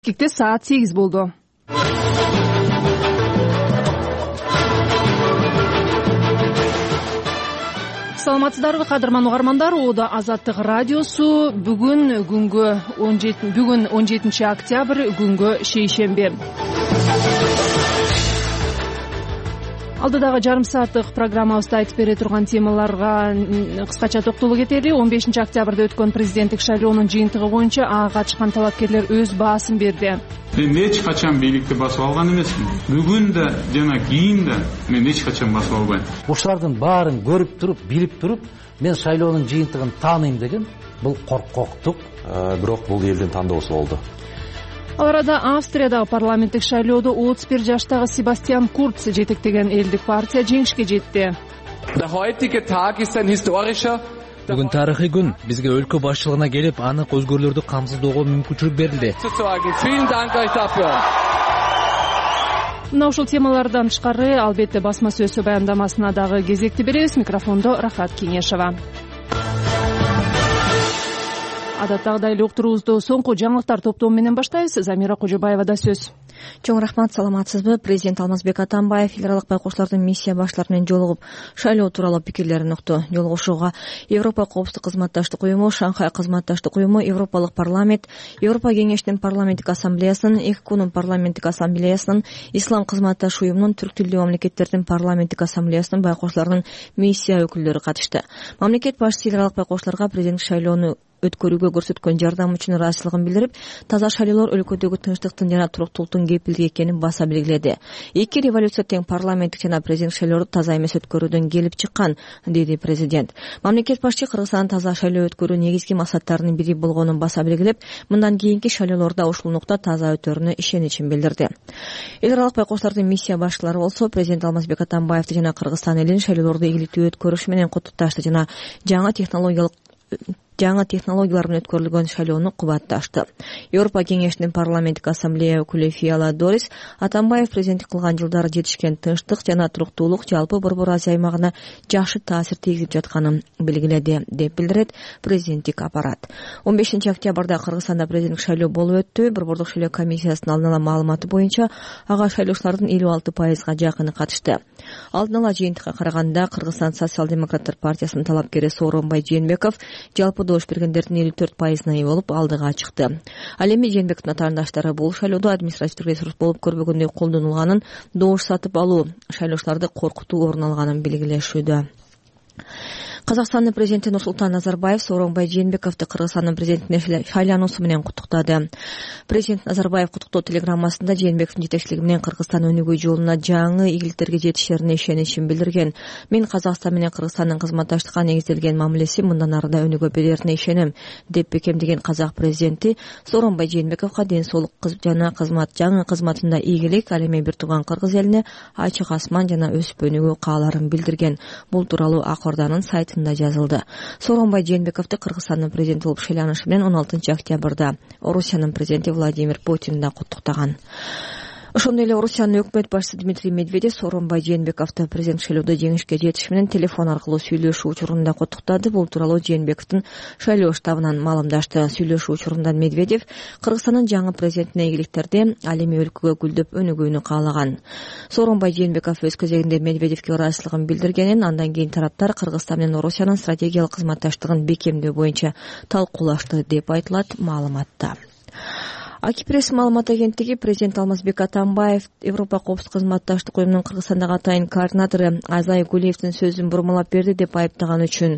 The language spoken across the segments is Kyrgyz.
Кикте саат 8 болду. Саламатсыздарбы кадырман угармандар, Ода Азаттык радиосу бүгүн 17 октябрь күнгө шейшембе. Алдыдагы жарым сааттык программабызда айтып бере турган темаларга кыскача токтолуп кетели. 15 октябрда өткөн президенттик шайлоонун жыйынтыгы боюнча ага катышкан талапкерлер өз баасын берди. Мен эч качан бийликти басып алган эмесмин. Бүгүн да жана кийин да мен эч качан басып албайм. Ушулардын баарын көрүп туруп, билип туруп, мен шайлоонун жыйынтыгын тааныйм деген бул коркоктук. Бирок бул элдин тандоосу болду. Ал арада Австриядагы парламенттик шайлоодо 31 жаштагы Себастьян Курц жетектеген элдик партия жеңишке жетти. Бүгүн тарыхый күн. Бизге өлкө башчылыгына келип, анык өзгөрүүлөрдү камсыздоого мүмкүнчүлүк берилди. Мына ушул темалардан тышкары, албетте басма сөз баяндамасына дагы кезекти беребиз. Микрофондо Рахат Кеңешова. Адаттагыдай эле уктуруубузду соңку жаңылыктар топтому менен баштайбыз. Замира Кожобаевада сөз. Чоң рахмат, саламатсызбы? Президент Алмазбек Атамбаев эл аралык байкоочулардын миссия башчылары менен жолугуп, шайлоо тууралуу пикирлерин укту. Жолугушууга Европа коопсуздук кызматташтык уюму, Шанхай кызматташтык уюму, Европалык парламент, Европа кеңешинин парламенттик ассамблеясынын, ЭККУнун парламенттик ассамблеясынын, Ислам кызматташ уюмунун, түрк тилдүү мамлекеттердин парламенттик ассамблеясынын байкоочуларынын миссия өкүлдөрү катышты. Мамлекет башчысы эл аралык байкоочуларга президенттик шайлоону өткөрүүгө көрсөткөн жардам үчүн ыраазычылыгын билдирип, таза шайлоолор өлкөдөгү тынчтыктын жана туруктуулуктун кепилдиги экенин баса белгиледи. Эки революция тең парламенттик жана президенттик шайлоолорду таза эмес өткөрүүдөн келип чыккан, деди президент. Мамлекет башчы Кыргызстандын таза шайлоо өткөрүү негизги максаттарынын бири болгонун баса белгилеп, мындан кийинки шайлоолордо ушул нукта таза өтөрүнө ишеничин билдирди. Эл аралык байкоочулардын миссия башчылары болсо президент Алмазбек Атамбаевди жана Кыргызстан элин шайлоолорду ийгиликтүү өткөрүш менен куттукташты жана жаңы технологиялар менен өткөрүлгөн шайлоону кубатташты. Европа кеңешинин парламенттик ассамблея өкүлү Фиала Дорис Атамбаев президенттик кылган жылдары жетишкен тынчтык жана туруктуулук жалпы Борбор Азия аймагына жакшы таасир тийгизип жатканын белгиледи, деп билдирет президенттик аппарат. 15 октябрда Кыргызстанда президенттик шайлоо болуп өттү. Борбордук шайлоо комиссиясынын алдын ала маалыматы боюнча ага шайлоочулардын 56%га жакыны катышты. Алдын ала жыйынтыкка караганда Кыргызстан социал-демократтар партиясынын талапкери Сооронбай Жээнбеков жалпы добуш бергендердин 54%-на ээ болуп алдыга чыкты. Ал эми Жээнбековдун атаандаштары бул шайлоодо административдик ресурс болуп көрбөгөндөй колдонулганын, добуш сатып алуу, шайлоочуларды коркутуу орун алганын белгилешүүдө. Казакстандын президенти Нурсултан Назарбаев Сооронбай Жээнбековду Кыргызстандын президентине шайлануусу менен куттуктады. Президент Назарбаев куттуктоо телеграммасында Жээнбековдун жетекчилиги менен Кыргызстан өнүгүү жолуна жаңы ийгиликтерге жетишерине ишеничин билдирген. Мен Казакстан менен Кыргызстандын кызматташтыкка негизделген мамилеси мындан ары да өнүгө берерине ишенем, деп бекемдеген казак президенти Сооронбай Жээнбековго ден соолук жана жаңы кызматында ийгилик, ал эми бир тууган кыргыз элине ачык асман жана өсүп өнүгүү кааларын билдирген. Бул тууралуу Ак Орданын сайтында жазылды. Сооронбай Жээнбековду Кыргызстандын президенти болуп шайланышы менен 16 октябрда Орусиянын президенти Владимир Путин да куттуктаган. Ошондой эле Орусиянын өкмөт башчысы Дмитрий Медведев Сооронбай Жээнбековду президенттик шайлоодо жеңишке жетиши менен телефон аркылуу сүйлөшүү учурунда куттуктады. Бул тууралуу Жээнбековдун шайлоо штабынан маалымдашты. Сүйлөшүү учурунда Медведев Кыргызстандын жаңы президентине ийгиликтерди, ал эми өлкөгө гүлдөп өнүгүүнү каалаган. Сооронбай Жээнбеков өз кезегинде Медведевке ыраазычылыгын билдиргенин, андан кийин тараптар Кыргызстан менен Орусиянын стратегиялык кызматташтыгын бекемдөө боюнча талкуулашты, деп айтылат маалыматта. Акипресс маалымат агенттиги президент Алмазбек Атамбаев Европа коопсуздук кызматташтык уюмунун Кыргызстандагы атайын координатору Азай Гулиевдин сөзүн бурмалап берди, деп айыптаган үчүн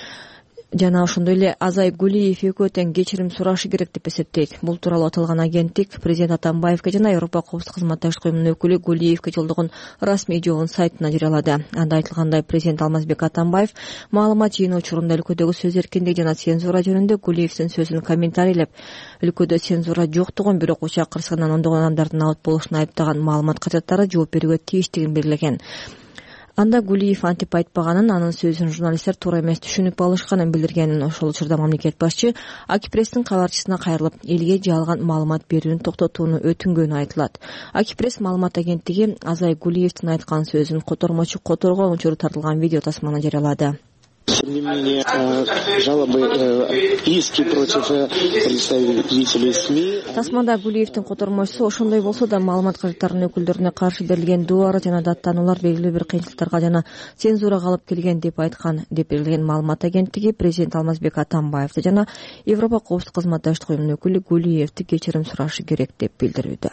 жана ошондой эле Азай Гулиев экөө тең кечирим сурашы керек деп эсептейт. Бул тууралуу аталган агенттик президент Атамбаевге жана Европа коопсуздук кызматташтык уюмунун өкүлү Гулиевге жолдогон расмий жообун сайтына жарыялады. Анда айтылгандай, президент Алмазбек Атамбаев маалымат жыйноо учурунда өлкөдөгү сөз эркиндиги жана цензура жөнүндө Гулиевдин сөзүн комментарийлеп, өлкөдө цензура жоктугун, бирок учак кырсыгынан ондогон адамдардын абут болушун айыптаган маалымат качаттары жооп берүүгө тийиштигин белгилеген. Анда Гулиев антип айтпаганын, анын сөзүн журналисттер туура эмес түшүнүп алышканын билдиргенин. Ошол учурда мамлекет башчы Акипресстин кабарчысына кайрылып, элге жалган маалымат берүүнү токтотууну өтүнгөнү айтылат. Акипресс маалымат агенттиги Азай Гулиевдин айткан сөзүн котормочу которгон учуру тартылган видео тасманы жарыялады. Тем не менее, жалобы, иски против представителей СМИ. Тасмада Гулиевдин котормочусу ошондой болсо да маалымат каражаттарынын өкүлдөрүнө каршы берилген дуары жана даттануулар белгилүү бир кыйынчылыктарга жана цензурага алып келген деп айткан деп берилген маалымат агенттиги президент Алмазбек Атамбаевди жана Европа коопсуздук кызматташтык уюмунун өкүлү Гулиевди кечирим сурашы керек деп билдирүүдө.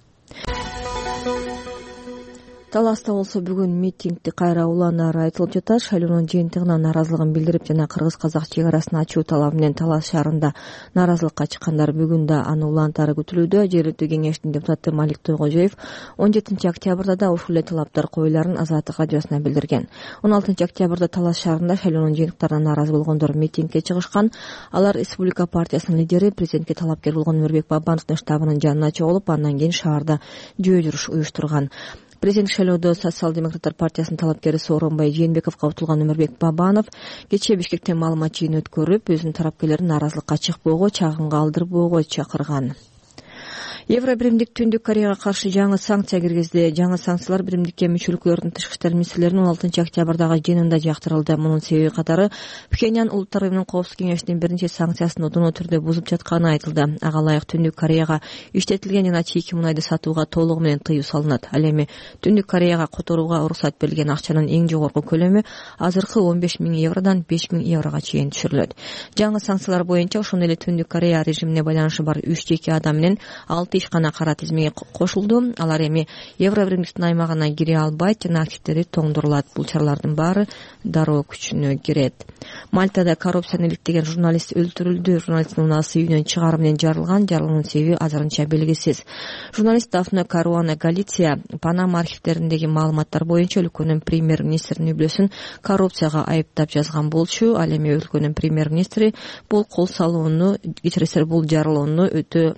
Таласта болсо бүгүн митингди кайра уланары айтылып жатат. Шайлоонун жыйынтыгына нааразылыгын билдирип жана кыргыз-казак чек арасын ачуу талабы менен Талас шаарында нааразылыкка чыккандар бүгүн да аны улантары күтүлүүдө. Жергиликтүү кеңештин депутаты Малик Тойгожоев 17 октябрда да ушул эле талаптар коюларын Азаттык радиосуна билдирген. 16 октябрда Талас шаарында шайлоонун жыйынтыктарына нааразы болгондор митингге чыгышкан. Алар Республика партиясынын лидери, президентке талапкер болгон Өмүрбек Бабановдун штабынын жанына чогулуп, андан кийин шаарда жөө жүрүш уюштурган. Президент шайлоодо Социал-демократтар партиясынын талапкери Сооронбай Жээнбековго утулган Өмүрбек Бабанов кечээ Бишкектен маалымат жыйын өткөрүп, өзүнүн тарапкерлерин нааразылыкка чыкпоого, чагым калтырбоого чакырган. Евро биримдик Түндүк Кореяга каршы жаңы санкция киргизди. Жаңы санкциялар биримдикке мүчөлүклөрдүн тышкы иштер министрлеринин 16 октябрдагы жыйынында жактырылды. Мунун себеби катары Пхеньян Улуттар уюмунун коопсуздук кеңешинин биринчи санкциясын одоно түрдө бузуп жатканы айтылды. Ага ылайык Түндүк Кореяга иштетилген жана чийки мунайды сатууга толугу менен тыюу салынат. Ал эми Түндүк Кореяга которууга уруксат берилген акчанын эң жогорку көлөмү азыркы 15 000 евродон 5 000 еврого чейин түшүрүлөт. Жаңы санкциялар боюнча ошондой эле Түндүк Корея режимине байланышы бар 3 жеке адам менен 6 ишкана кара тизмеге кошулду. Алар эми Евро биримдиктин аймагына кире албайт жана активдери тоңдурулат. Бул чаралардын баары дароо күчүнө кирет. Мальтада коррупцияны иликтеген журналист өлтүрүлдү. Журналисттин унаасы үйүнөн чыгаруу менен жарылган. Жарылуунун себеби азырынча белгисиз. Журналист Дафна Каруана Галиция Панама архивдериндеги маалыматтар боюнча өлкөнүн премьер-министринин үй бүлөсүн коррупцияга айыптап жазган болчу. Ал эми өлкөнүн премьер-министри бул кол салууну, кечиресиздер, бул жарылууну өтө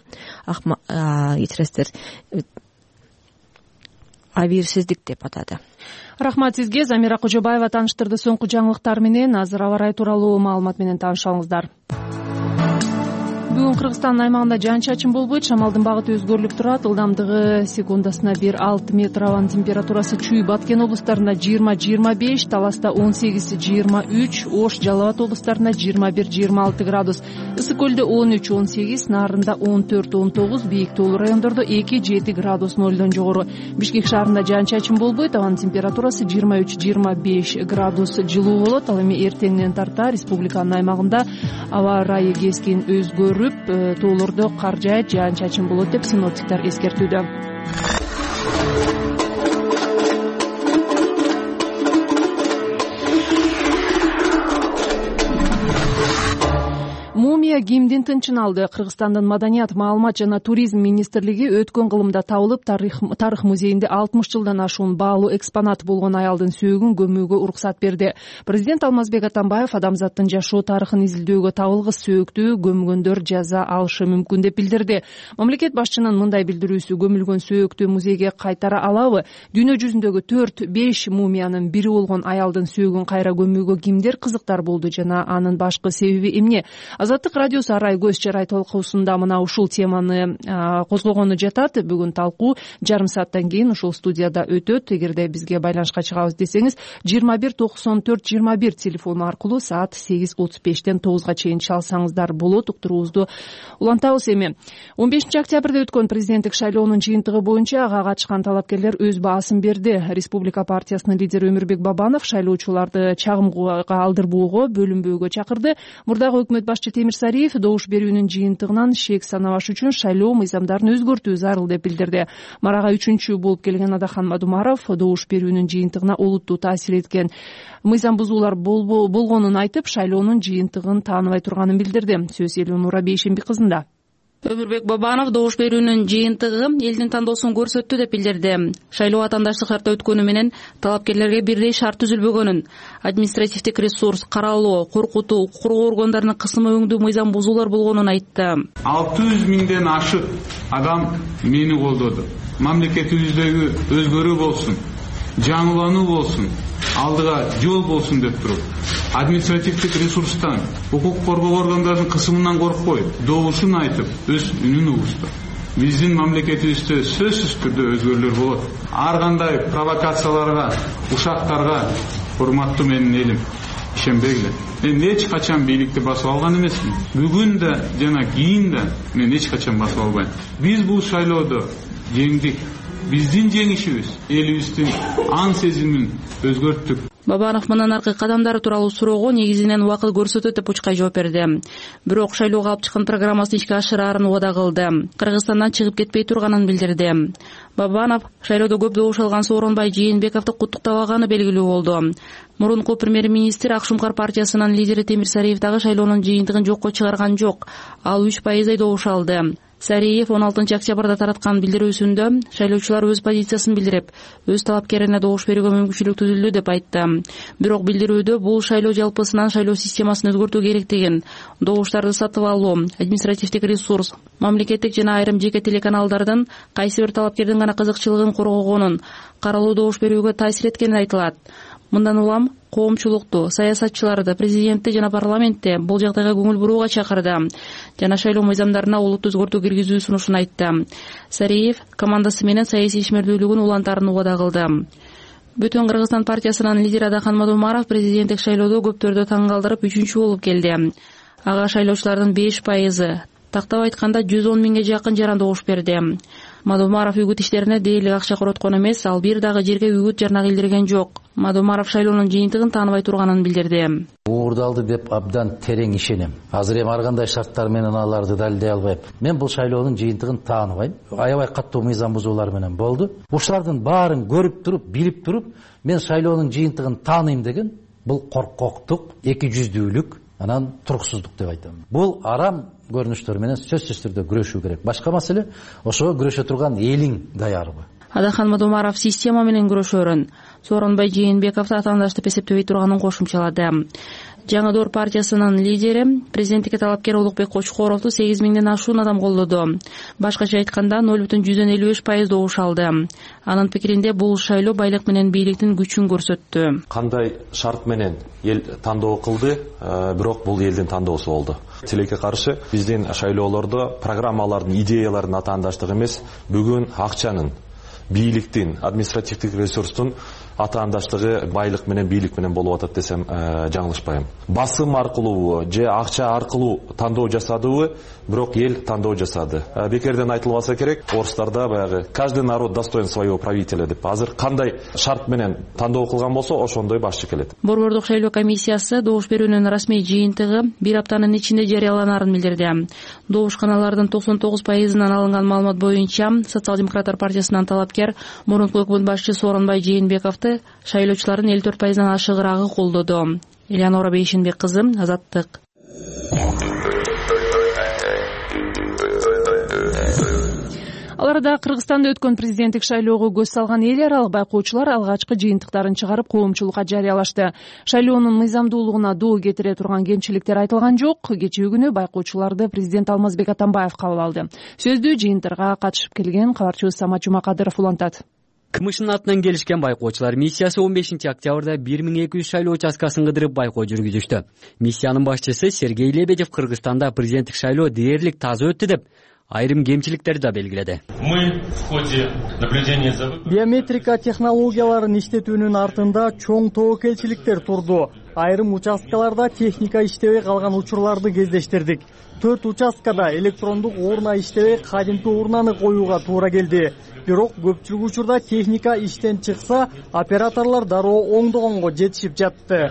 абийирсиздик деп атады. Рахмат сизге. Замира Кожобаева тааныштырды. Соңку жаңылыктар менен азыр аба ырайы тууралуу маалымат менен таанышалыңыздар. Бүгүн Кыргызстандын аймагында жаан-чачын болбойт. Шамалдын багыты өзгөрүлүп турат. Ылдамдыгы секундасына 1-6 метр, абанын температурасы Чүй, Баткен облустарында 20-25, Таласта 18-23, Ош, Жалал Абад облустарында 21-26 градус. Ысык көлдө 13-18, Нарында 14-19, бийик тоолуу райондордо 2-7 градус нолдон жогору. Бишкек шаарында жаан-чачын болбойт. Абанын температурасы 23-25 градус жылуу болот. Ал эми эртеңден тарта республиканын аймагында аба ырайы кескин өзгөрүп, тоолордо кар жаайт, жаан-чачын болот деп синоптиктер эскертүүдө. Мумия кимдин тынчын алды? Кыргызстандын Маданият, маалымат жана туризм министрлиги өткөн кылымда табылып, тарых музейинде 60 жылдан ашуун баалуу экспонат болгон аялдын сөөгүн көмүүгө уруксат берди. Президент Алмазбек Атамбаев адамзаттын жашоо тарыхын изилдөөгө табылгыс сөөктү көмгөндөр жаза алышы мүмкүн деп билдирди. Мамлекет башчынын мындай билдирүүсү көмүлгөн сөөктү музейге кайтара алабы? Дүйнө жүзүндөгү 4-5 мумиянын бири болгон аялдын сөөгүн кайра көмүүгө кимдер кызыктар болду жана анын башкы себеби эмне? Азаттык радиосу арай көз жарай талкуусунда мына ушул теманы козгогону жатат. Бүгүн талкуу жарым сааттан кийин ушул студияда өтөт. Эгерде бизге байланышка чыгабыз десеңиз 21-94-21 телефону аркылуу саат 8:35тен 9га чейин чалсаңыздар болот. Уктуруубузду улантабыз. Эми 15 октябрда өткөн президенттик шайлоонун жыйынтыгы боюнча ага катышкан талапкерлер өз баасын берди. Республика партиясынын лидери Өмүрбек Бабанов шайлоочуларды чагымга алдырбоого, бөлүнбөөгө чакырды. Мурдагы өкмөт башчы Темирсариев добуш берүүнүн жыйынтыгынан шек санабаш үчүн шайлоо мыйзамдарын өзгөртүү зарыл деп билдирди. Марага 3-чү болуп келген Адахан Мадумаров добуш берүүнүн жыйынтыгына олуттуу таасир эткен мыйзам бузуулар болгонун айтып, шайлоонун жыйынтыгын тааныбай турганын билдирди. Сөз Элнура Бейшембек кызында. Өмүрбек Бабанов добуш берүүнүн жыйынтыгы элдин тандоосун көрсөттү деп билдирди. Шайлоо атаандаштык шартта өткөнү менен талапкерлерге бирдей шарт түзүлбөгөнүн, административдик ресурс, каралоо, коркутуу, укук коргоо органдарынын кысымы өңдүү мыйзам бузуулар болгонун айтты. 600 миңден ашык адам мени колдоду. Мамлекетибиздеги өзгөрүү болсун, жаңылануу болсун, алдыга жол болсун деп туруп, административдик ресурстан, укук коргоо органдарынын кысымынан коркпой, добушун айтып, өз үнүн угушту. Биздин мамлекетибизде сөзсүз түрдө өзгөрүүлөр болот. Ар кандай провокацияларга, ушактарга, урматтуу менин элим, ишенбегиле. Мен эч качан бийликти басып алган эмесмин. Бүгүн да жана кийин да мен эч качан басып албайм. Биз бул шайлоодо жеңдик. Биздин жеңишибиз элибиздин ан сезимин өзгөрттүк. Бабанов мындан аркы кадамдары тууралуу суроого негизинен убакыт көрсөтөт деп Учкай жооп берди. Бирок шайлоого алып чыккан программасын ишке ашырарын убада кылды. Кыргызстандан чыгып кетпей турганын билдирди. Бабанов шайлоодо көп добуш алган Сооронбай Жээнбековду куттуктабаганы белгилүү болду. Мурунку премьер-министр Акшумкар партиясынын лидери Темир Сариев дагы шайлоонун жыйынтыгын жокко чыгарган жок. Ал 3% добуш алды. Сариев 16 октябрда тараткан билдирүүсүндө шайлоочулар өз позициясын билдирип, өз талапкерине добуш берүүгө мүмкүнчүлүк түзүлдү деп айтты. Бирок билдирүүдө бул шайлоо жалпысынан шайлоо системасын өзгөртүү керектигин, добуштарды сатып алуу, административдик ресурс, мамлекеттик жана айрым жеке телеканалдардын кайсы бир талапкердин гана кызыкчылыгын коргогонун, каралуу добуш берүүгө таасир эткени айтылат. Мындан улам коомчулукту, саясатчыларды, президентти жана парламентти бул жагдайга көңүл бурууга чакырды жана шайлоо мыйзамдарына олуттуу өзгөртүү киргизүү сунушун айтты. Сариев командасы менен саясий ишмердүүлүгүн улантаарын убада кылды. Бүтүн Кыргызстан партиясынын лидери Адахан Мадумаров президенттик шайлоодо көптөрдү таң калтырып 3-чү болуп келди. Ага шайлоочулардын 5%, тактап айтканда 110 миңге жакын жаран добуш берди. Мадумаров үгүт иштерине дээрлик акча короткон эмес, ал бир дагы жерге үгүт жарнак илдирген жок. Мадумаров шайлоонун жыйынтыгын тааныбай турганын билдирди. Уурдалды деп абдан терең ишенем. Азыр эми ар кандай шарттар менен аларды далилдей албайм. Мен бул шайлоонун жыйынтыгын тааныбайм. Аябай каттуу мыйзам бузуулар менен болду. Ушулардын баарын көрүп туруп, билип туруп, мен шайлоонун жыйынтыгын тааныйм деген бул коркоктук, эки жүздүүлүк, анан туруксуздук деп айтам. Бул арам көрүнүштөр менен сөзсүз түрдө күрөшүү керек. Башка маселе ошого күрөшө турган элиң даярбы? Адахан Мадумаров система менен күрөшөрүн, Сооронбай Жээнбековду атаандаш деп эсептебей турганын кошумчалады. Жаңы Доор партиясынын лидери президенттикке талапкер Улукбек Кочкоровду 8 миңден ашуун адам колдоду. Башкача айтканда 0,55% добуш алды. Анын пикиринде бул шайлоо байлык менен бийликтин күчүн көрсөттү. Кандай шарт менен эл тандоо кылды, бирок бул элдин тандоосу болду. Тилекке каршы биздин шайлоолордо программалардын, идеялардын атаандаштыгы эмес, бүгүн акчанын, бийликтин, административдик ресурстун атаандаштыгы байлык менен бийлик менен болуп атат десем жаңылышпайм. Басым аркылуу же акча аркылуу тандоо жасадыбы, бирок эл тандоо жасады. Бекерден айтылбаса керек, орустарда баягы каждый народ достоин своего правителя деп. Азыр кандай шарт менен тандоо кылган болсо, ошондой башчы келет. Борбордук шайлоо комиссиясы добуш берүүнүн расмий жыйынтыгы бир аптанын ичинде жарыяланарын билдирди. Добушканалардын 99%-ынан алынган маалымат боюнча Социал-демократтар партиясынан талапкер мурунку өкмөт башчы Сооронбай Жээнбековду шайлоочулардын 54%-дан ашыгыраагы колдоду. Элеонора Бейшенбек кызы, Азаттык. Аларда Кыргызстанда өткөн президенттик шайлоого көз салган эл аралык байкоочулар алгачкы жыйынтыктарын чыгарып коомчулукка жарыялашты. Шайлоонун мыйзамдуулугуна доо кетире турган кемчиликтер айтылган жок. Кечээ күнү байкоочуларды президент Алмазбек Атамбаев кабыл алды. Сөздү жыйынтыга катышып келген кабарчыбыз Самат Жумакадыров улантат. КМШнын атынан келишкен байкоочулар миссиясы 15 октябрда 1200 шайлоо участкасын кыдырып байкоо жүргүзүштү. Миссиянын башчысы Сергей Лебедев Кыргызстанда президенттик шайлоо дээрлик таза өттү деп айрым кемчиликтерди да белгиледи. Биометрика технологияларын иштетүүнүн артында чоң тобокелчиликтер турду. Айрым участкаларда техника иштебей калган учурларды кездештирдик. 4 участкада электрондук урна иштебей кадимки урнаны коюуга туура келди. Бирок көпчүлүк учурда техника иштен чыкса, операторлор дароо оңдогонго жетишип жатты.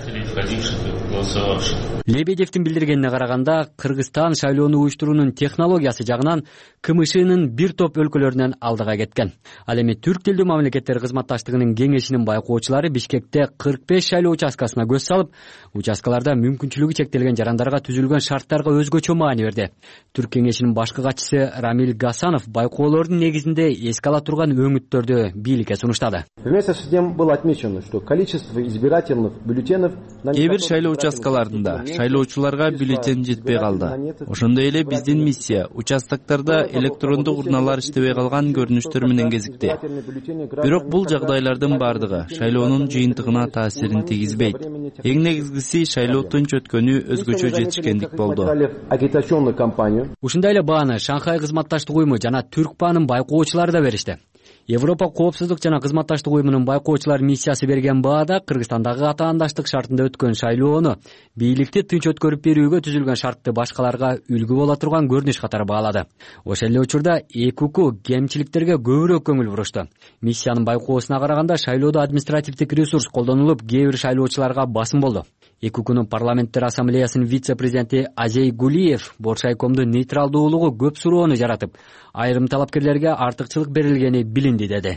Лебедевдин билдиргенине караганда, Кыргызстан шайлоону уюштуруунун технологиясы жагынан КМШнын бир топ өлкөлөрүнөн алдыга кеткен. Ал эми түрк тилдүү мамлекеттер кызматташтыгынын кеңешинин байкоочулары Бишкекте 45 шайлоо участкасына көз салып, участкаларда мүмкүнчүлүгү чектелген жарандарга түзүлгөн шарттарга өзгөчө маани берди. Түрк кеңешинин башкы катчысы Рамиль Гасанов байкоолордун негизинде эске ала турган өңүттөрдү бийликке сунуштады. Вместе с тем было отмечено, что количество избирательных бюллетенов кээ бир шайлоо участкаларында шайлоочуларга бюллетен жетпей калды. Ошондой эле биздин миссия участоктарда электрондук урналар иштебей калган көрүнүштөр менен кезикти. Бирок бул жагдайлардын бардыгы шайлоонун жыйынтыгына таасирин тийгизбейт. Эң негизгиси шайлоодон өткөнү өзгөчө жетишкендик болду. Ушундай эле бааны Шанхай кызматташтык уюму жана Түркпаанын байкоочулары да беришти. Европа коопсуздук жана кызматташтык уюмунун байкоочулар миссиясы берген баада Кыргызстандагы атаандаштык шартында өткөн шайлоону бийликти тынч өткөрүп берүүгө түзүлгөн шартты башкаларга үлгү боло турган көрүнүш катары баалады. Ошол эле учурда ЭКУК кемчиликтерге көбүрөөк көңүл бурушту. Миссиянын байкоосуна караганда шайлоодо административдик ресурс колдонулуп, кээ бир шайлоочуларга басым болду. ЭКУКнун парламенттер ассамблеясынын вице-президенти Азей Гулиев Боршайкомдун нейтралдуулугу көп суроону жаратып, айрым талапкерлерге артыкчылык берилгени билинди деди.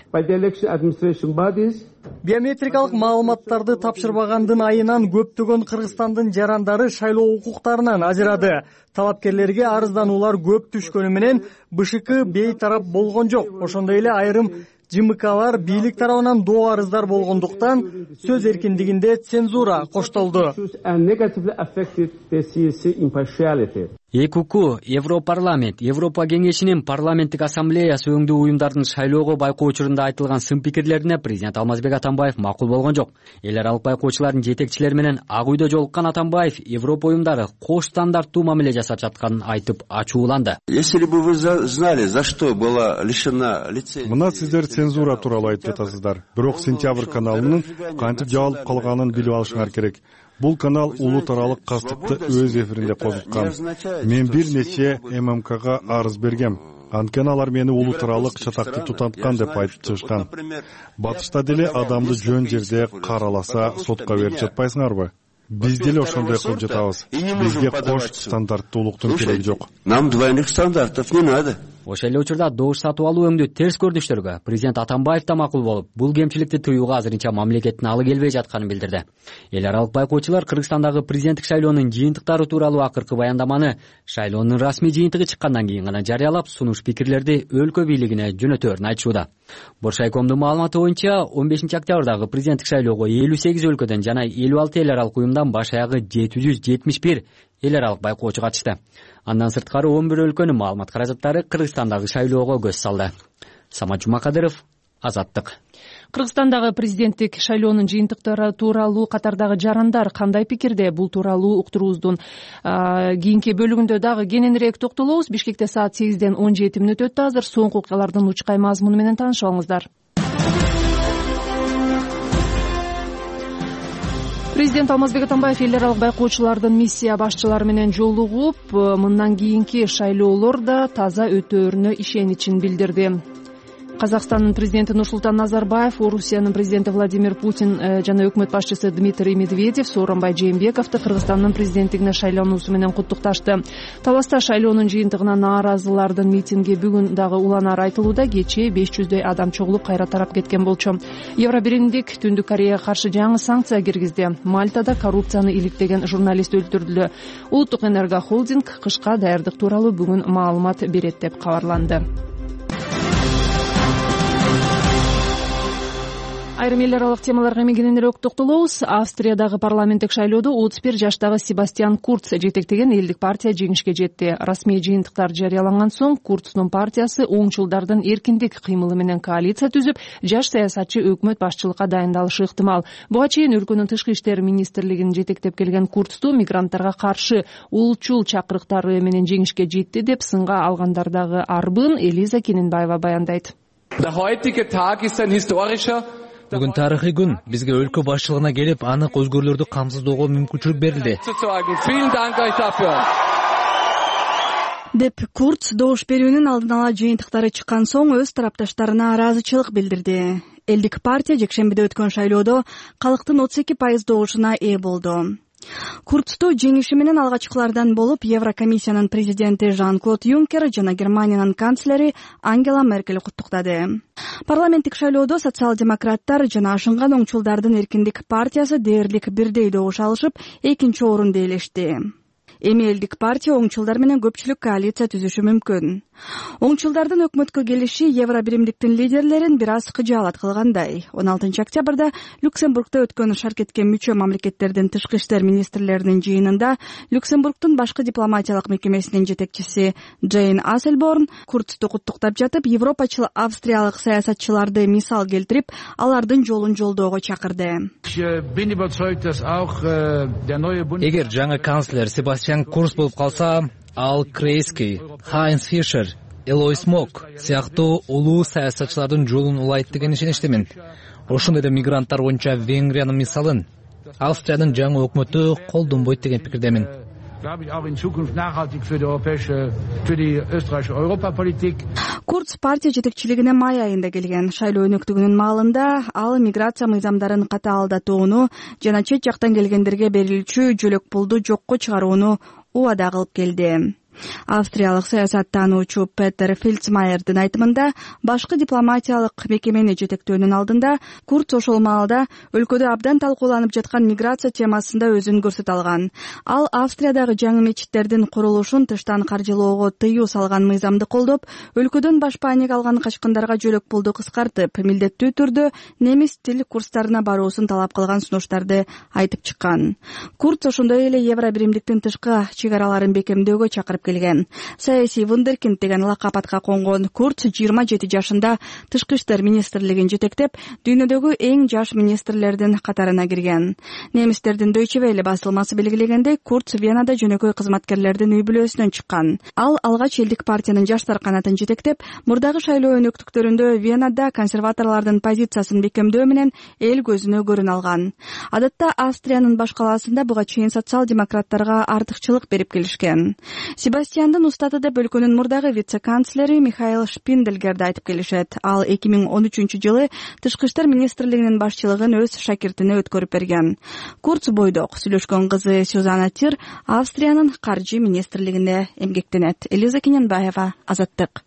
Биометрикалык маалыматтарды тапшырбагандын айынан көптөгөн Кыргызстандын жарандары шайлоо укуктарынан ажырады. Талапкерлерге арыздануулар көп түшкөнү менен БШК бейтарап болгон жок. Ошондой эле айрым ЖМКлар бийлик тарабынан доо арыздар болгондуктан сөз эркиндигинде цензура коштолду. ЭКУК, Европарламент, Европа кеңешинин парламенттик ассамблеясы өңдүү уюмдардын шайлоого байкоо учурунда айтылган сын пикирлерине президент Алмазбек Атамбаев макул болгон жок. Эл аралык байкоочулардын жетекчилери менен Ак үйдө жолуккан Атамбаев Европа уюмдары кош стандарттуу мамиле жасап жатканын айтып ачууланды. Если бы вы знали, за что была лишена лицензии. Мына сиздер цензура тууралуу айтып жатасыздар. Бирок Сентябрь каналынын кантип жабылып калганын билип алышыңар керек. Бул канал улут аралык кастыкты өз эфиринде козуткан. Мен бир нече ММКга арыз бергем. Анткени алар мени улут аралык чатакты тутанткан деп айтып чыгышкан. Батышта деле адамды жөн жерде караласа сотко берип жатпайсыңарбы? Биз деле ошондой кылып жатабыз. Бизге кош стандарттуулуктун кереги жок. Нам двойных стандартов не надо. Ошол эле учурда добуш сатып алуу өңдүү терс көрүнүштөргө президент Атамбаев да макул болуп, бул кемчиликти тыюуга азырынча мамлекеттин алы келбей жатканын билдирди. Эл аралык байкоочулар Кыргызстандагы президенттик шайлоонун жыйынтыктары тууралуу акыркы баяндаманы шайлоонун расмий жыйынтыгы чыккандан кийин гана жарыялап, сунуш пикирлерди өлкө бийлигине жөнөтөөрүн айтышууда. Боршайкомдун маалыматы боюнча 15 октябрдагы президенттик шайлоого 58 өлкөдөн жана 56 эл аралык уюмдан баш аягы 771 эл аралык байкоочу катышты. Андан сырткары 11 өлкөнүн маалымат каражаттары Кыргызстандагы шайлоого көз салды. Самат Жумакадыров, Азаттык. Кыргызстандагы президенттик шайлоонун жыйынтыктары тууралуу катардагы жарандар кандай пикирде? Бул тууралуу уктуруубуздун кийинки бөлүгүндө дагы кененирээк токтолобуз. Бишкекте саат 8ден 17 мүнөт өттү. Азыр соңку окуялардын учкай мазмуну менен таанышып алыңыздар. Президент Алмазбек Атамбаев эл аралык байкоочулардын миссия башчылары менен жолугуп, мындан кийинки шайлоолор да таза өтөөрүнө ишеничин билдирди. Казакстандын президенти Нурсултан Назарбаев, Орусиянын президенти Владимир Путин жана өкмөт башчысы Дмитрий Медведев Сооронбай Жээнбековду Кыргызстандын президенттигине шайлануусу менен куттукташты. Таласта шайлоонун жыйынтыгына нааразылардын митинги бүгүн дагы уланары айтылууда. Кечээ 500дөй адам чогулуп кайра тарап кеткен болчу. Евробиримдик Түндүк Кореяга каршы жаңы санкция киргизди. Мальтада коррупцияны иликтеген журналист өлтүрүлдү. Улуттук энерго холдинг кышка даярдык тууралуу бүгүн маалымат берет деп кабарланды. Айрым эл аралык темаларга эми кененирээк токтолобуз. Австриядагы парламенттик шайлоодо 31 жаштагы Себастьян Курц жетектеген элдик партия жеңишке жетти. Расмий жыйынтыктар жарыяланган соң Курцтун партиясы оңчулдардын эркиндик кыймылы менен коалиция түзүп, жаш саясатчы өкмөт башчылыкка дайындалышы ыктымал. Буга чейин өлкөнүн тышкы иштер министрлигин жетектеп келген Курцту мигранттарга каршы улчул чакырыктары менен жеңишке жетти деп сынга алгандардагы арбын Элиза Кененбаева баяндайт. Бүгүн тарыхый күн. Бизге өлкө башчылыгына келип, анык өзгөрүүлөрдү камсыздоого мүмкүнчүлүк берилди. Деп Курц добуш берүүнүн алдын ала жыйынтыктары чыккан соң өз тарапташтарына ыраазычылык билдирди. Элдик партия жекшембиде өткөн шайлоодо калктын 32% добушуна ээ болду. Курцту жеңиши менен алгачкылардан болуп Еврокомиссиянын президенти Жан-Клод Юнкер жана Германиянын канцлери Ангела Меркель куттуктады. Парламенттик шайлоодо социал-демократтар жана ашынган оңчулдардын эркиндик партиясы дээрлик бирдей добуш алышып, экинчи орунду ээлешти. Эми элдик партия оңчулдар менен көпчүлүк коалиция түзүшү мүмкүн. Оңчулдардын өкмөткө келиши Евробиримдиктин лидерлерин бир аз кыжаалат кылгандай. 16 октябрда Люксембургда өткөн шаркетке мүчө мамлекеттердин тышкы иштер министрлеринин жыйынында Люксембургдун башкы дипломатиялык мекемесинин жетекчиси Джейн Асселборн Курцту куттуктап жатып, европачыл австриялык саясатчыларды мисал келтирип, алардын жолун жолдоого чакырды. Эгер жаңы канцлер Себастьян Курц болуп калса, ал Крейский, Хайнц Фишер, Элой Смок сыяктуу улуу саясатчылардын жолун улайт деген ишеничтемин. Ошондой эле мигранттар боюнча Венгриянын мисалын Австриянын жаңы өкмөтү колдонбойт деген пикирдемин. Курц партия жетекчилигине май айында келген. Шайлоо өнөктүгүнүн маалында ал миграция мыйзамдарын катаалдатууну жана чет жактан келгендерге берилчү жөлөк пулду жокко чыгарууну убада кылып келди. Австриялык саясаттануучу Петер Фельдсмайердин айтымында башкы дипломатиялык мекемени жетектөөнүн алдында Курц ошол маалда өлкөдө абдан талкууланып жаткан миграция темасында өзүн көрсөтө алган. Ал Австриядагы жаңы мечиттердин курулушун тыштан каржылоого тыюу салган мыйзамды колдоп, өлкөдөн баш паник алган качкындарга жөлөк пулду кыскартып, милдеттүү түрдө немис тил курстарына баруусун талап кылган сунуштарды айтып чыккан. Курц ошондой эле Евро биримдиктин тышкы чек араларын бекемдөөгө чакырып келген. Саясий вундеркинд деген лакап атка конгон Курц 27 жашында тышкы иштер министрлигин жетектеп, дүйнөдөгү эң жаш министрлердин катарына кирген. Немистердин Deutsche Welle басылмасы белгилегендей, Курц Венада жөнөкөй кызматкерлердин үй бүлөсүнөн чыккан. Ал алгач элдик партиянын жаштар канатын жетектеп, мурдагы шайлоо өнөктүктөрүндө Венада консерваторлордун позициясын бекемдөө менен эл көзүнө көрүнө алган. Адатта Австриянын баш калаасында буга чейин социал-демократтарга артыкчылык берип келишкен. Себастьяндын устаты деп өлкөнүн мурдагы вице-канцлери Михаил Шпинделгерди айтып келишет. Ал 2013-жылы тышкы иштер министрлигинин башчылыгын өз шакиртине өткөрүп берген. Курц бойдок. Сүйлөшкөн кызы Сюзанна Тир Австриянын каржы министрлигинде эмгектенет. Элиза Кененбаева, Азаттык.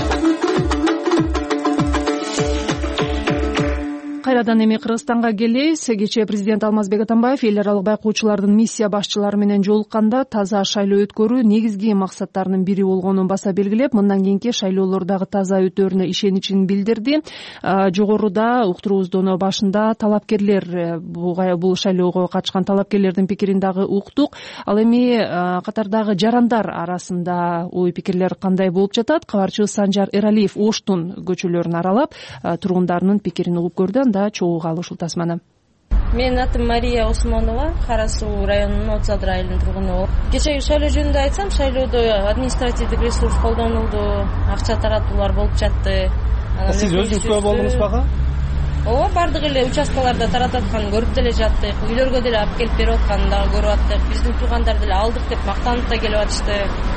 Кайрадан эми Кыргызстанга келебиз. Кечээ президент Алмазбек Атамбаев эл аралык байкоочулардын миссия башчылары менен жолукканда таза шайлоо өткөрүү негизги максаттарынын бири болгонун баса белгилеп, мындан кийинки шайлоолордагы таза өтөөрүнө ишеничин билдирди. Жогоруда уктуруубуздун башында талапкерлер бул шайлоого катышкан талапкерлердин пикирин дагы уктук. Ал эми катардагы жарандар арасында ой пикирлер кандай болуп жатат? Кабарчыбыз Санжар Эралиев Оштун көчөлөрүн аралап, тургундарынын пикирин угуп көрдү. Чогууга алышуу тасманы. Менин атым Мария Осмонова, Кара Суу районунун Отзадыр айылынын тургуну. Кечеги шайлоо жөнүндө айтсам, шайлоодо административдик ресурс колдонулду, акча таратуулар болуп жатты. Сиз өзүңүз күбө болдуңузбу? Ооба, бардык эле участкаларда таратып атканын көрүп деле жаттык. Үйлөргө деле алып келип берип атканын дагы көрүп аттык. Биздин туугандар деле алдык деп мактанып да келип атышты.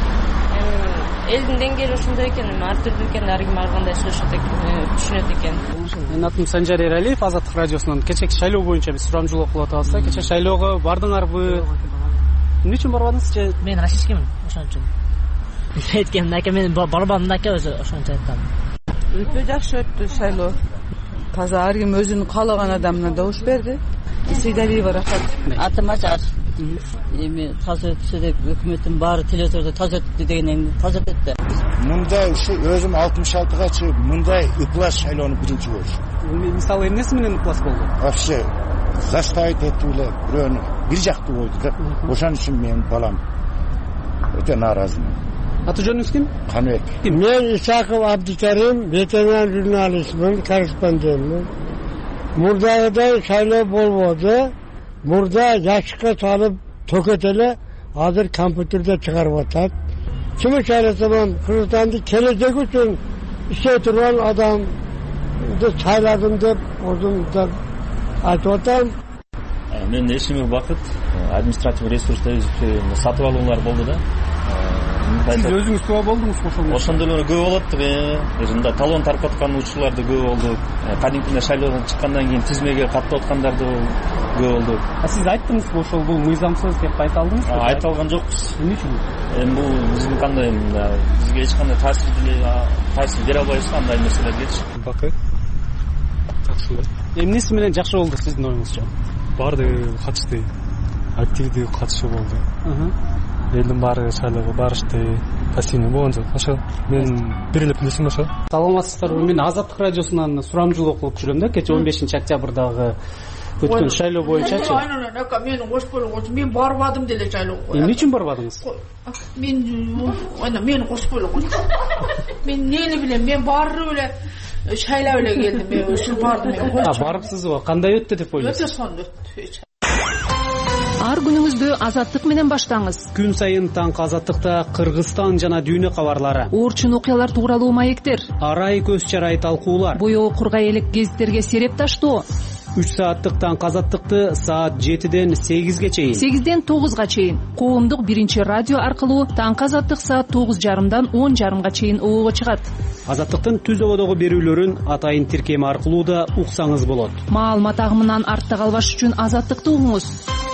Элдин деңгээли ошондой экен, ар түрдүү экен, ар ким ар кандай түшүнөт экен. Менин атым Санжар Эралиев, Азаттык радиосунун. Кечеги шайлоо боюнча биз сурамжылоо кылып атабыз да. Кече шайлоого бардыңарбы? Эмне үчүн барбадыңыз же? Мен расисткемин, ошон үчүн. Айткем, ака мен барбадым да, өзү ошончо айткам. Өтө жакшы өттү шайлоо. Таза ар ким өзүнүн каалаган адамына добуш берди. Сейдалиева Рахат. Атым Ажар. Эми таза өтсө деп өкмөттүн баары телевизордо таза өттү дегенен таза өттү. Мындай өзүм 66-га чыгып мындай ыплас шайлоону биринчи көрдүм. Мисалы эмнеси менен ыплас болду? Вообще заставить этип эле бирөөнү бир жактуу болду да. Ошон үчүн менин балам өтө нааразымын. Аты жөнүңүз ким? Каныбек. Мен Исаков Абдикарим, ветеринар журналистмин, корреспондентмин. Мурдагыдай шайлоо болбоду. Мурда жашыкка салып төкөт эле, азыр компьютерде чыгарып атат. Ким шайласам, Кыргызстанды келечеги үчүн иштей турган адамды сайладым деп, өзүм айтып атам. Мен Эшимов Бакыт, административ ресурстарды сатып алуулар болду да. Сиз өзүңүз күбө болдуңузбу ошондо? Ошондо эле күбө болуп аттык. Мында талон таркаткан учурларды күбө болдук. Кадимкиде шайлоодон чыккандан кийин тизмеге каттап аткандарды күбө болдук. Сиз айттыңызбы ошол бул мыйзамсыз деп айта алдыңызбы? Айта алган жокпуз. Эмне үчүн? Эми бул биздин кандай бизге эч кандай таасир бере албайбыз андай нерселергечи. Бакыт. Жакшы эле. Эмнеси менен жакшы болду сиздин оюңузча? Баардыгы катышты. Активдүү катышуу болду. Элдин баары шайлоого барышты, пассивный болгон жок. Ошо мен бир эле плюсум ошо. Саламатсыздарбы? Мен Азаттык радиосунан сурамжылоо кылып жүрөм да. Кече 15-октябрдагы өткөн шайлоо боюнчачы. Айнан ака мени кошпойлук болчу. Мен барбадым деле шайлоого. Эмне үчүн барбадыңыз? Мени кошпойлук болчу. Мен нени билем, мен барып эле шайлап эле келдим. Мен ушул бардым. Барыпсызбы? Кандай өттү деп ойлойсуз? Өтө сонун өттү. бар күнүңүздү Азаттык менен баштаңыз. Күн сайын таңкы Азаттыкта Кыргызстан жана дүйнө кабарлары, Орчун окуялар тууралуу маектер, арай көз чарай талкуулар, боёгу кургай элек гезиттерге сереп таштоо. 3 сааттык таңкы Азаттыкты саат 7ден 8ге чейин, 8ден 9га чейин коомдук биринчи радио аркылуу таңкы Азаттык саат 9:30дан 10:30га чейин оого чыгат. Азаттыктын түз ободогу берүүлөрүн атайын тиркеми аркылуу да уксаңыз болот. Маалымат агымынан артта калбаш үчүн Азаттыкты угуңуз.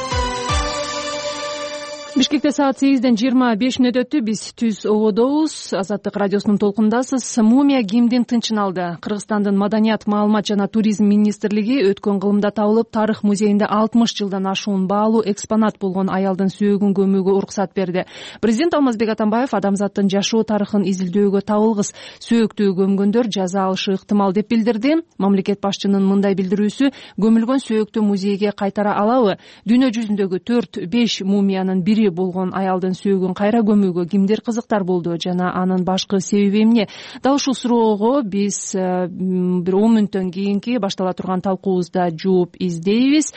Бишкекте саат 8ден 25 мүнөт өттү. Биз түз ободобуз. Азаттык радиосунун толкундасыз. Мумия кимдин тынчын алды? Кыргызстандын Маданият, маалымат жана туризм министрлиги өткөн кылымда табылып, тарых музейинде 60 жылдан ашуун баалуу экспонат болгон аялдын сөөгүн көмүүгө уруксат берди. Президент Алмазбек Атамбаев адамзаттын жашоо тарыхын изилдөөгө табылгыс сөөктү көмгөндөр жаза алышы ыктымал деп билдирди. Мамлекет башчынын мындай билдирүүсү көмүлгөн сөөктү музейге кайтара алабы? Дүйнө жүзүндөгү 4-5 мумиянын бири болгон аялдын сөөгүн кайра көмүүгө кимдер кызыктар болду жана анын башкы себеби эмне? Дал ушул суроого биз бир 10 мүнөттөн кийинки баштала турган талкуубузда жооп издейбиз.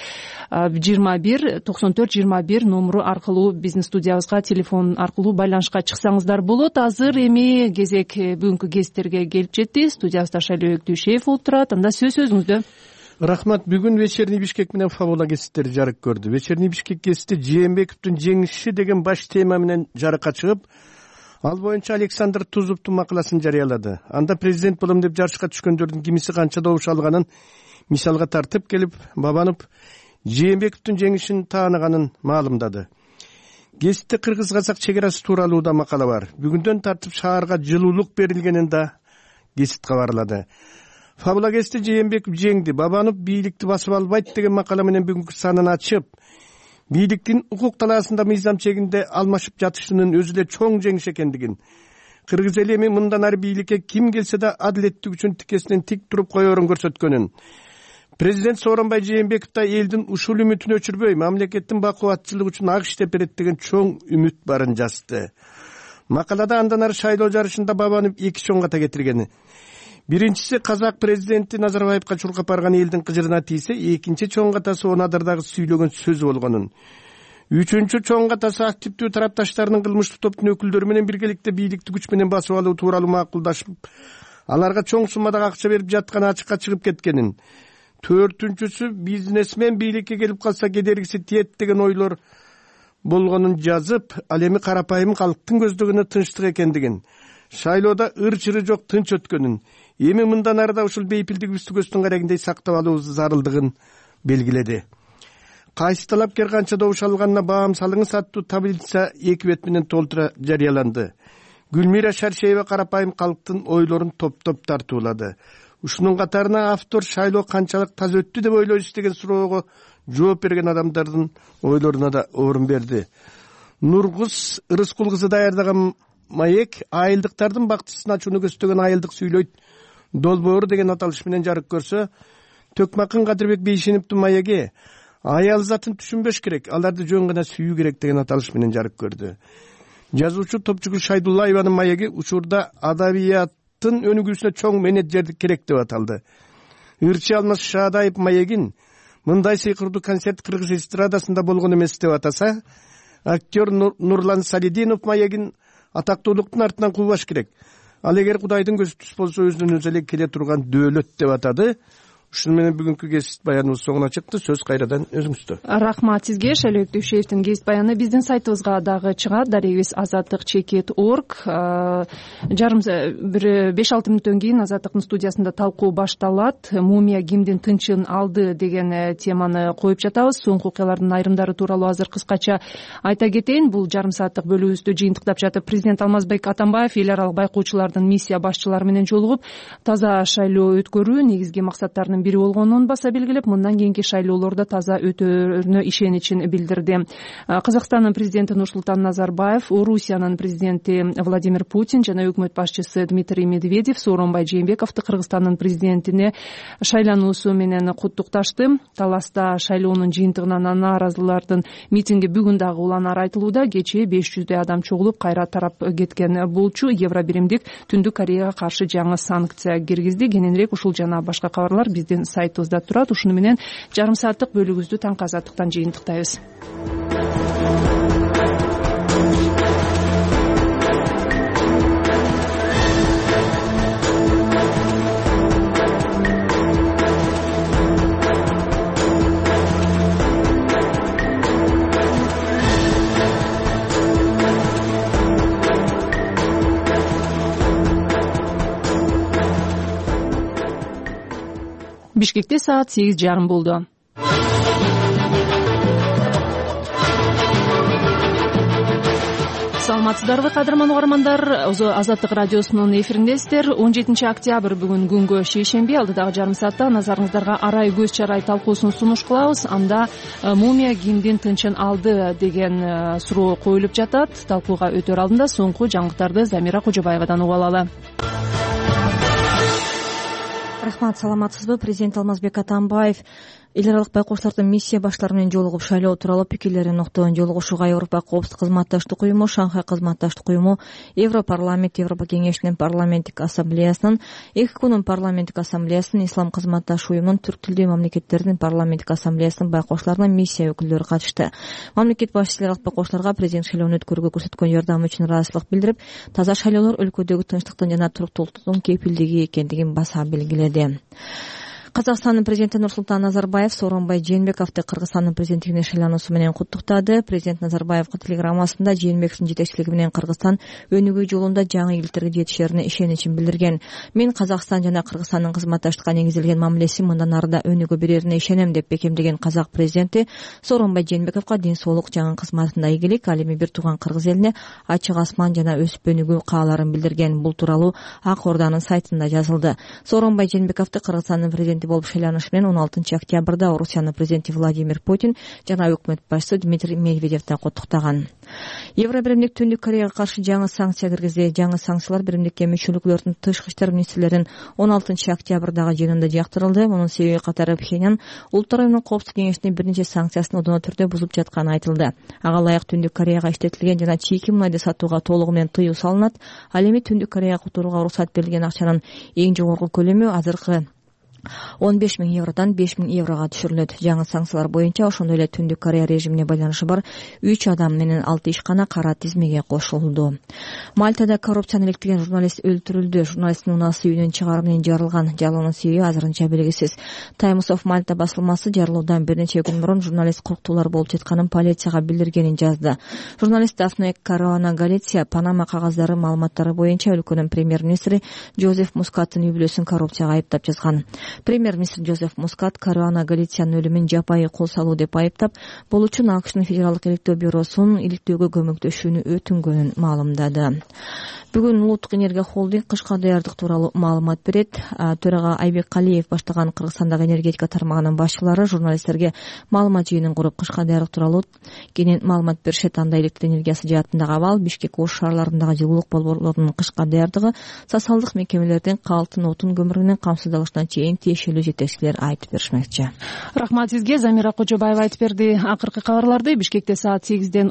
21-94-21 номуру аркылуу биздин студиябызга телефон аркылуу байланышка чыксаңыздар болот. Азыр эми кезек бүгүнкү гезиттерге келип жетти. Студиябызда Шайлоо Өктүшев болуп турат. Анда сөзүңүздө. Рахмат. Бүгүн Вечерний Бишкек менен Фабула гезиттери жарык көрдү. Вечерний Бишкек гезити Жээнбековдун жеңиши деген баш тема менен жарыкка чыгып, ал боюнча Александр Тузовдун макаласын жарыялады. Анда президент болом деп жарышка түшкөндөрдүн кимиси канча добуш алганын мисалга тартып келип, Бабанов Жээнбековдун жеңишин тааныганын маалымдады. Гезитте кыргыз-казак чек арасы тууралуу да макала бар. Бүгүндөн тартып шаарга жылуулук берилгенин да гезит кабарлады. Фабула гезити Жээнбеков жеңди, Бабанов бийликти басып албайт деген макала менен бүгүнкү санын ачып, бийликтин укук талаасында мыйзам чегинде алмашып жатышынын өзү эле чоң жеңиш экендигин, кыргыз эли эми мындан ары бийликке ким келсе да адилеттик үчүн тикесинен тик туруп коерун көрсөткөнүн, президент Сооронбай Жээнбеков да элдин ушул үмүтүн өчүрбөй, мамлекеттин бакубатчылыгы үчүн ак иштеп берет деген чоң үмүт барын жазды. Макалада андан ары шайлоо жарышында Бабанов 2 чоң ката кетиргени. Биринчиси казак президенти Назарбаевка чуркап барган элдин кыжырына тийсе, экинчи чоң катасы Онадырдагы сүйлөгөн сөзү болгонун. Үчүнчү чоң катасы активдүү тарапташтарынын кылмыштуу топтун өкүлдөрү менен биргеликте бийликти күч менен басып алуу тууралуу макулдашып, аларга чоң суммадагы акча берип жатканы ачыкка чыгып кеткенин. Төртүнчүсү бизнесмен бийликке келип калса кедергиси тиет деген ойлор болгонун жазып, ал эми карапайым калктын көздөгөнү тынчтык экендигин, шайлоодо ыр-чыры жок тынч өткөнүн, эми мындан ары да ушул бейпилдигибизди көздөн карагендей сактап алуубуз зарылдыгын белгиледи. Кайсы талапкер канча добуш алганына баам салыңыз аттуу таблица 2 бет менен толтура жарыяланды. Гүлмира Шаршеева карапайым калктын ойлорун топтоп тартуулады. Ушунун катарына автор шайлоо канчалык таза өттү деп ойлойсуз деген суроого жооп берген адамдардын ойлоруна да орун берди. Нургуз Рыскул кызы даярдаган маек айылдыктардын бактысын ачууну көстөгөн айылдык сүйлөйт долбоор деген аталыш менен жарык көрсө, Төкмакын Кадырбек Бейшеновдун маеги аял затын түшүнбөш керек, аларды жөн гана сүйүү керек деген аталыш менен жарык көрдү. Жазуучу Топчугүл Шайдуллаеванын маеги учурда адабияттын өнүгүүсүнө чоң менеджердик керек деп аталды. Ырчы Алмаз Шаадаев маегин мындай сыйкырдуу концерт кыргыз эстрадасында болгон эмес деп атаса, актер Нурлан Салидинов маегин атактуулуктун артынан куубаш керек. Ал эгер Кудайдын көзү түз болсо өзүнөн өзү эле келе турган дөөлөт деп атады. Ушуну менен бүгүнкү гезит баяныбыз соңуна чыкты. Сөз кайрадан өзүңүздө. Рахмат сизге. Шайлоо Өктүшевдин гезит баяны биздин сайтыбызга дагы чыгат. Дарегибиз azattik.org. Жарым бир 5-6 мүнөттөн кийин Азаттыктын студиясында талкуу башталат. Мумия кимдин тынчын алды деген теманы коюп жатабыз. Соңку окуялардын айрымдары тууралуу азыр кыскача айта кетейин. Бул жарым сааттык бөлүүбүздү жыйынтыктап жатып, президент Алмазбек Атамбаев эл аралык байкоочулардын миссия башчылары менен жолугуп, таза шайлоо өткөрүү негизги максаттарынын бири болгонун баса белгилеп, мындан кийинки шайлоолордо таза өтөөрүнө ишеничин билдирди. Казакстандын президенти Нурсултан Назарбаев, Орусиянын президенти Владимир Путин жана өкмөт башчысы Дмитрий Медведев Сооронбай Жээнбековду Кыргызстандын президентине шайлануусу менен куттукташты. Таласта шайлоонун жыйынтыгынан нааразылардын митинги бүгүн дагы уланар айтылууда. Кечээ 500 адам чогулуп кайра тарап кеткен болчу. Евробиримдик Түндүк Кореяга каршы жаңы санкция киргизди. Кененирээк ушул жана башка кабарлар биздин сайтыбызда турат. Ушуну менен жарым сааттык бөлүгүбүздү таңкы Азаттыктан жыйынтыктайбыз. Бишкекте саат 8:30 болду. Саламатсыздарбы, кадырман угармандар. Азаттык радиосунун эфириндесиздер. 17 октябрь бүгүн күнгө шейшемби. Алдыдагы жарым саатта назарыңыздарга арай көз чарай талкуусун сунуш кылабыз. Анда мумия кимдин тынчын алды деген суроо коюлуп жатат. Талкууга өтөр алдында соңку жаңылыктарды Замира Кожобаевадан угуп алалы. Рахмат, саламатсызбы? Президент Алмазбек Атамбаев эл аралык байкоочулардын миссия баштары менен жолугуп шайлоо тууралуу пикирлерин уктуган жолугушууга Европа коопсуздук кызматташтык уюму, Шанхай кызматташтык уюму, Европарламент, Европа кеңешинин парламенттик ассамблеясынын, ЭККУнун парламенттик ассамблеясынын, Ислам кызматташ уюмунун, түрк тилдүү мамлекеттердин парламенттик ассамблеясынын байкоочуларынын миссия өкүлдөрү катышты. Мамлекет башчысы эл аралык байкоочуларга президент шайлоону өткөрүүгө көрсөткөн жардамы үчүн ыраазычылык билдирип, таза шайлоолор өлкөдөгү тынчтыктын жана туруктуулуктун кепилдиги экендигин баса белгиледи. Казакстандын президенти Нурсултан Назарбаев Сооронбай Жээнбековду Кыргызстандын президенттигине шайлоонусу менен куттуктады. Президент Назарбаевга телеграммасында Жээнбековдун жетекчилиги менен Кыргызстан өнүгүү жолунда жаңы ийгиликтерге жетишерине ишеничин билдирген. Мен Казакстан жана Кыргызстандын кызматташтыкка негизделген мамилеси мындан ары да өнүгө берерине ишенем деп бекемдеген казак президенти Сооронбай Жээнбековго ден соолук, жаңы кызматында ийгилик, ал эми бир тууган кыргыз элине ачык асман жана өсүп өнүгүү кааларын билдирген. Бул тууралуу Ак Орданын сайтында жазылды. Сооронбай Жээнбековду Кыргызстандын президенти болуп шайланышы менен 16 октябрда Орусиянын президенти Владимир Путин жана өкмөт башчысы Дмитрий Медведевди куттуктаган. Евробиримдик Түндүк Кореяга каршы жаңы санкция киргизди. Жаңы санкциялар биримдикке мүчөлүклөрдүн тышкы иштер министрлеринин 16 октябрдагы жыйынында жыяктырылды. Мунун себеби катары Пхеньян Улуттар уюмунун коопсуздук кеңешинин бир нече санкциясын одоно түрдө бузуп жатканы айтылды. Ага ылайык Түндүк Кореяга иштетилген жана чийки мунайды сатууга толугу менен тыюу салынат. Ал эми Түндүк Кореяга которууга уруксат берилген акчанын эң жогорку көлөмү азыркы 15 000 евродан 5 000 еврога түшүрүлөт. Жаңы санкциялар боюнча ошондой эле Түндүк Корея режимине байланышы бар 3 адам менен 6 ишкана кара тизмеге кошулду. Мальтада коррупцияны иликтеген журналист өлтүрүлдү. Журналисттин унаасы үйүнөн чыгаруу менен жарылган. Жалоонун себеби азырынча белгисиз. Times of Malta басылмасы жарылуудан бир нече күн мурун журналист курктуулар болуп жатканын полицияга билдиргенин жазды. Журналист Дафне Каруана Галиция Панама кагаздары маалыматтары боюнча өлкөнүн премьер-министри Жозеф Мускаттын үй бүлөсүн коррупцияга айыптап жазган. Премьер-министр Жозеф Мускат Каруана Галициянын өлүмүн жапайы кол салуу деп айыптап, бул үчүн АКШнын Федералдык иликтөө бюросунун иликтөөгө көмөктөшүүнү өтүнгөнүн маалымдады. Бүгүн Улуттук энергия холдинг кышка даярдык тууралуу маалымат берет. Төрага Айбек Калиев баштаган Кыргызстандагы энергетика тармагынын башчылары журналисттерге маалымат жыйынын куруп кышка даярдык тууралуу кенен маалымат беришет. Анда электр энергиясы жаатындагы абал, Бишкек Ош шаарларындагы жылуулук борборлорунун кышка даярдыгы, социалдык мекемелердин калтын отун көмүрүнүн камсыздалышына чейин тиешелүү жетекчилер айтып беришмекчи. Рахмат сизге. Замира Кожобаева айтып берди. Акыркы кабарларды Бишкекте саат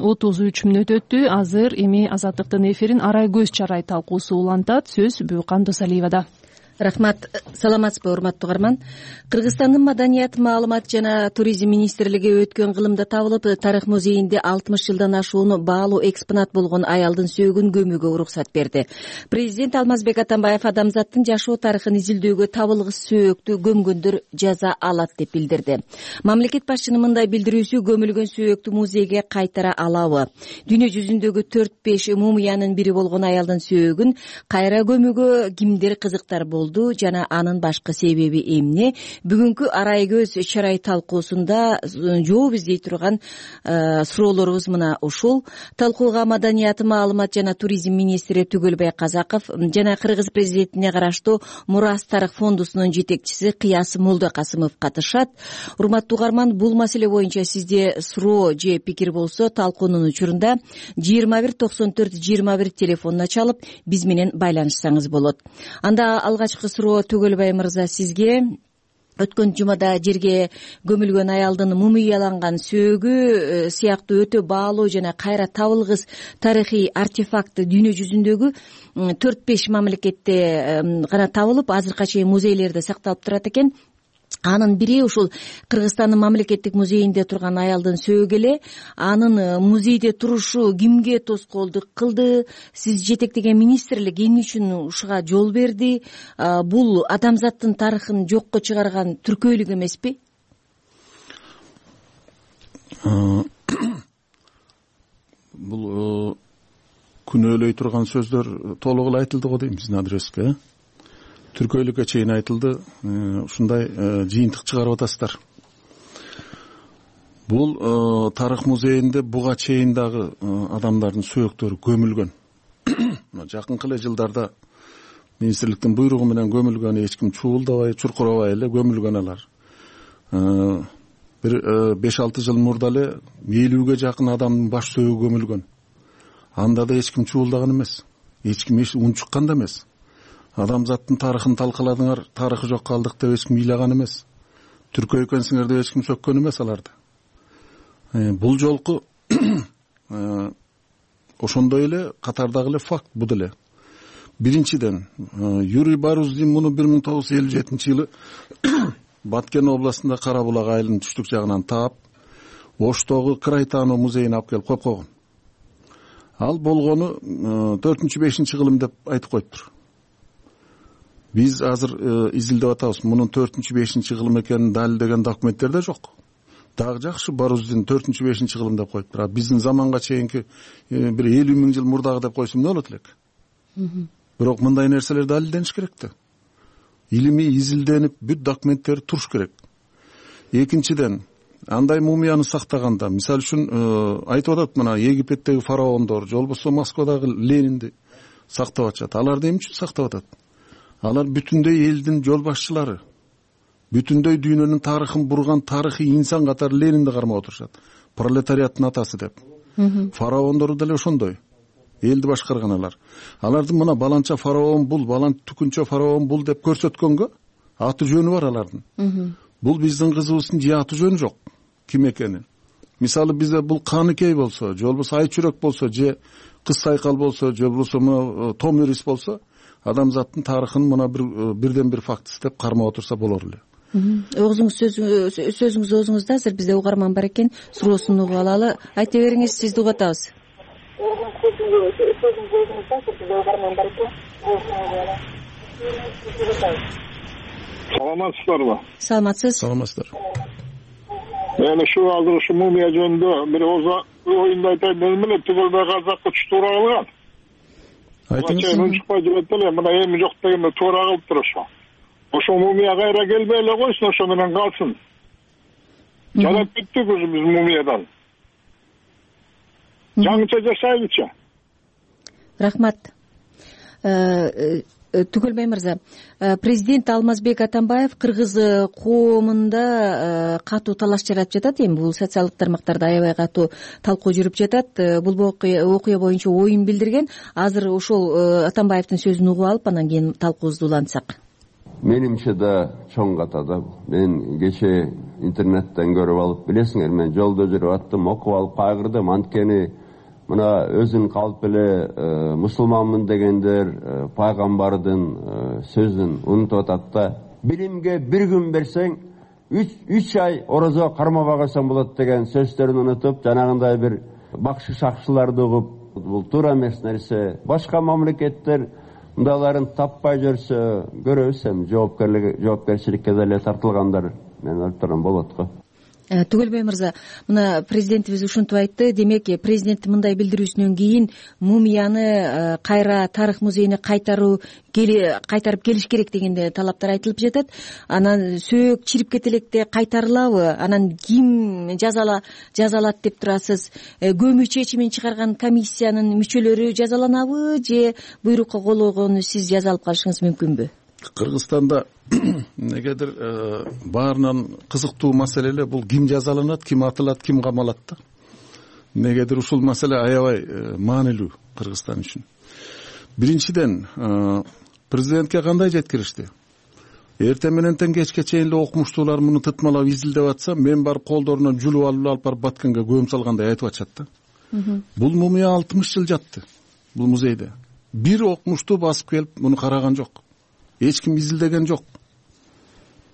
8:33 өттү. Азыр эми Азаттыктын эфирин арай көз чарай талкуусу улантат. Сөз Бүйкан Досалиевада. Рахмат. Саламатсызбы, урматтуу угарман. Кыргызстандын Маданият, маалымат жана туризм министрлиги өткөн кылымда табылып, тарых музейинде 60 жылдан ашуун баалуу экспонат болгон аялдын сөөгүн көмүүгө уруксат берди. Президент Алмазбек Атамбаев адамзаттын жашоо тарыхын изилдөөгө табылгыс сөөктү көмгөндөр жаза алат деп билдирди. Мамлекет башчынын мындай билдирүүсү көмүлгөн сөөктү музейге кайтара алабы? Дүйнө жүзүндөгү 4-5 мумиянын бири болгон аялдын сөөгүн кайра көмүүгө кимдер кызыктар болду жана анын башкы себеби эмне? Бүгүнкү арай көз чарай талкуусунда жооп издей турган суроолорубуз мына ушул. Талкууга Маданият, маалымат жана туризм министри Түгөлбай Казаков жана Кыргыз президентине караштуу Мурас тарых фондусунун жетекчиси Кыяс Молдокасымов катышат. Урматтуу угарман, бул маселе боюнча сизде суроо же пикир болсо талкуунун учурунда 21 94 21 телефонуна чалып биз менен байланышсаңыз болот. Анда алгачкы суроо Түгөлбай мырза сизге. Өткөн жумада жерге көмүлгөн аялдын мумияланган сөөгү сыяктуу өтө баалуу жана кайра табылгыс тарыхый артефакты дүйнө жүзүндөгү 4-5 мамлекетте гана табылып, азыркыга чейин музейлерде сакталып турат экен. Анын бири ушул Кыргызстандын мамлекеттик музейинде турган аялдын сөөгү эле. Анын музейде турушу кимге тоскоолдук кылды? Сиз жетектеген министрлик эмне үчүн ушуга жол берди? Бул адамзаттын тарыхын жокко чыгарган түркөйлүк эмеспи? Бул күнөөлөй турган сөздөр толук эле айтылды го дейм биздин адреске. Түркөйлүккө чейин айтылды. Ушундай жыйынтык чыгарып атасыздар. Бул тарых музейинде буга чейин дагы адамдардын сөөктөрү көмүлгөн. Жакынкы эле жылдарда министрликтин буйругу менен көмүлгөн, эч ким чуулдабай, чуркурабай эле көмүлгөн алар. Бир 5-6 жыл мурда эле 50ге жакын адамдын баш сөөгү көмүлгөн. Анда да эч ким чуулдаган эмес. Эч ким унчуккан да эмес. Адамзаттын тарыхын талкаладыңар, тарыхы жок калдык деп эч ким ыйлаган эмес. Түркө экенсиңер деп эч ким сөккөн эмес аларды. Бул жолку ошондой эле катардагы эле факт бул эле. Биринчиден, Юрий Баруздин муну 1957-жылы Баткен областында Карабулак айылынын түштүк жагынан таап, Оштогу Крайтано музейине алып келип коюп койгон. Ал болгону 4-5 кылым деп айтып коюптур. Биз азыр изилдеп атабыз. Мунун 4-5 кылым экенин далилдеген документтер да жок. Дагы жакшы Баруздин 4-5 кылым деп коюптур. Биздин заманга чейинки бир 50 000 жыл мурдагы деп койсом эмне болот элек? Бирок мындай нерселер далилдениш керек да. Илимий изилденип, бүт документтер туруш керек. Экинчиден, андай мумияны сактаганда, мисалы үчүн айтып атат, мына Египеттеги фараондор, же болбосо Москвадагы Ленинди сактап атышат. Аларды эмне үчүн сактап атат? Алар бүтүндөй элдин жол башчылары. Бүтүндөй дүйнөнүн тарыхын бурган тарыхый инсан катары Ленинди кармап отурушат. Пролетариаттын атасы деп. Фараондору деле ошондой. Элди башкарган алар. Алардын мына баланча фараон бул, балан түкүнчө фараон бул деп көрсөткөнгө аты жөнү бар алардын. Бул биздин кызыбыздын же аты жөнү жок. Ким экени? Мисалы бизде бул Каныкей болсо, же болбосо Айчүрөк болсо, же Кыз Сайкал болсо, же болбосо Томирис болсо, адамзаттын тарыхын мына бирден бир фактысы деп кармап отурса болор эле. Сөзүңүз оозуңузда, азыр бизде угарман бар экен, суроосун угуп алалы. Айта бериңиз, сизди угуп атабыз. Саламатсыздарбы? Саламатсыз. Саламатсыздар. Мен ушу азыр ушу мумия жөнүндө бир оюнду айтайын дедим эле, түгөлбөй казакка туура кылган. Айтыңыз. Унчукпай жүрөт эле, мына эми жок дегенде туура кылыптыр ошо. Ошо мумия кайра келбей эле койсун, ошо менен калсын. Жарап кеттик ушу биз мумиядан. Жаңыча жашайлычы. Рахмат. Түгөлбай мырза, президент Алмазбек Атамбаев кыргыз коомунда катуу талаш жаратып жатат. Эми бул социалдык тармактарда аябай катуу талкуу жүрүп жатат. Бул окуя боюнча оюн билдирген. Азыр ошол Атамбаевдин сөзүн угуп алып, анан кийин талкуубузду улантсак. Менимче да чоң катада. Мен кече интернеттен көрүп алып, билесиңер, мен жолдо жүрүп аттым, окуп алып кайгырдым. Анткени мына өзүн калп эле мусулманмын дегендер пайгамбардын сөзүн унутуп атат да. Билимге бир күн берсең, 3 ай орозо кармабай койсоң болот деген сөздөрүн унутуп, жанагындай бир бакшы шакшыларды угуп, бул туура эмес нерсе. Башка мамлекеттер мындайларын таппай жүрсө, көрөбүз, эми жоопкерчиликке деле тартылгандар мен ойлоп турам болот го. Түгөлбай мырза, мына президентибиз ушинтип айтты. Демек, президенттин мындай билдирүүсүнөн кийин мумияны кайра тарых музейине кайтарып келиш керек дегенде талаптар айтылып жатат. Анан сөөк чирип кете электе кайтарылабы? Анан ким жазалат деп турасыз? Көмүү чечимин чыгарган комиссиянын мүчөлөрү жазаланабы же буйрукка кол койгону сиз жаза алып калышыңыз мүмкүнбү? Кыргызстанда негедир баарынан кызыктуу маселе эле бул ким жазаланат, ким атылат, ким камалат да. Негедир ушул маселе аябай маанилүү Кыргызстан үчүн. Биринчиден, президентке кандай жеткиришти? Эртең менен кечке чейин эле окумуштуулар муну тытмалап изилдеп атса, мен барып колдорунан жүлүп алып барып Баткенге көм салгандай айтып атышат да. Бул мумия 60 жыл жатты бул музейде. Бир окумуштуу басып келип муну караган жок. Эч ким изилдеген жок.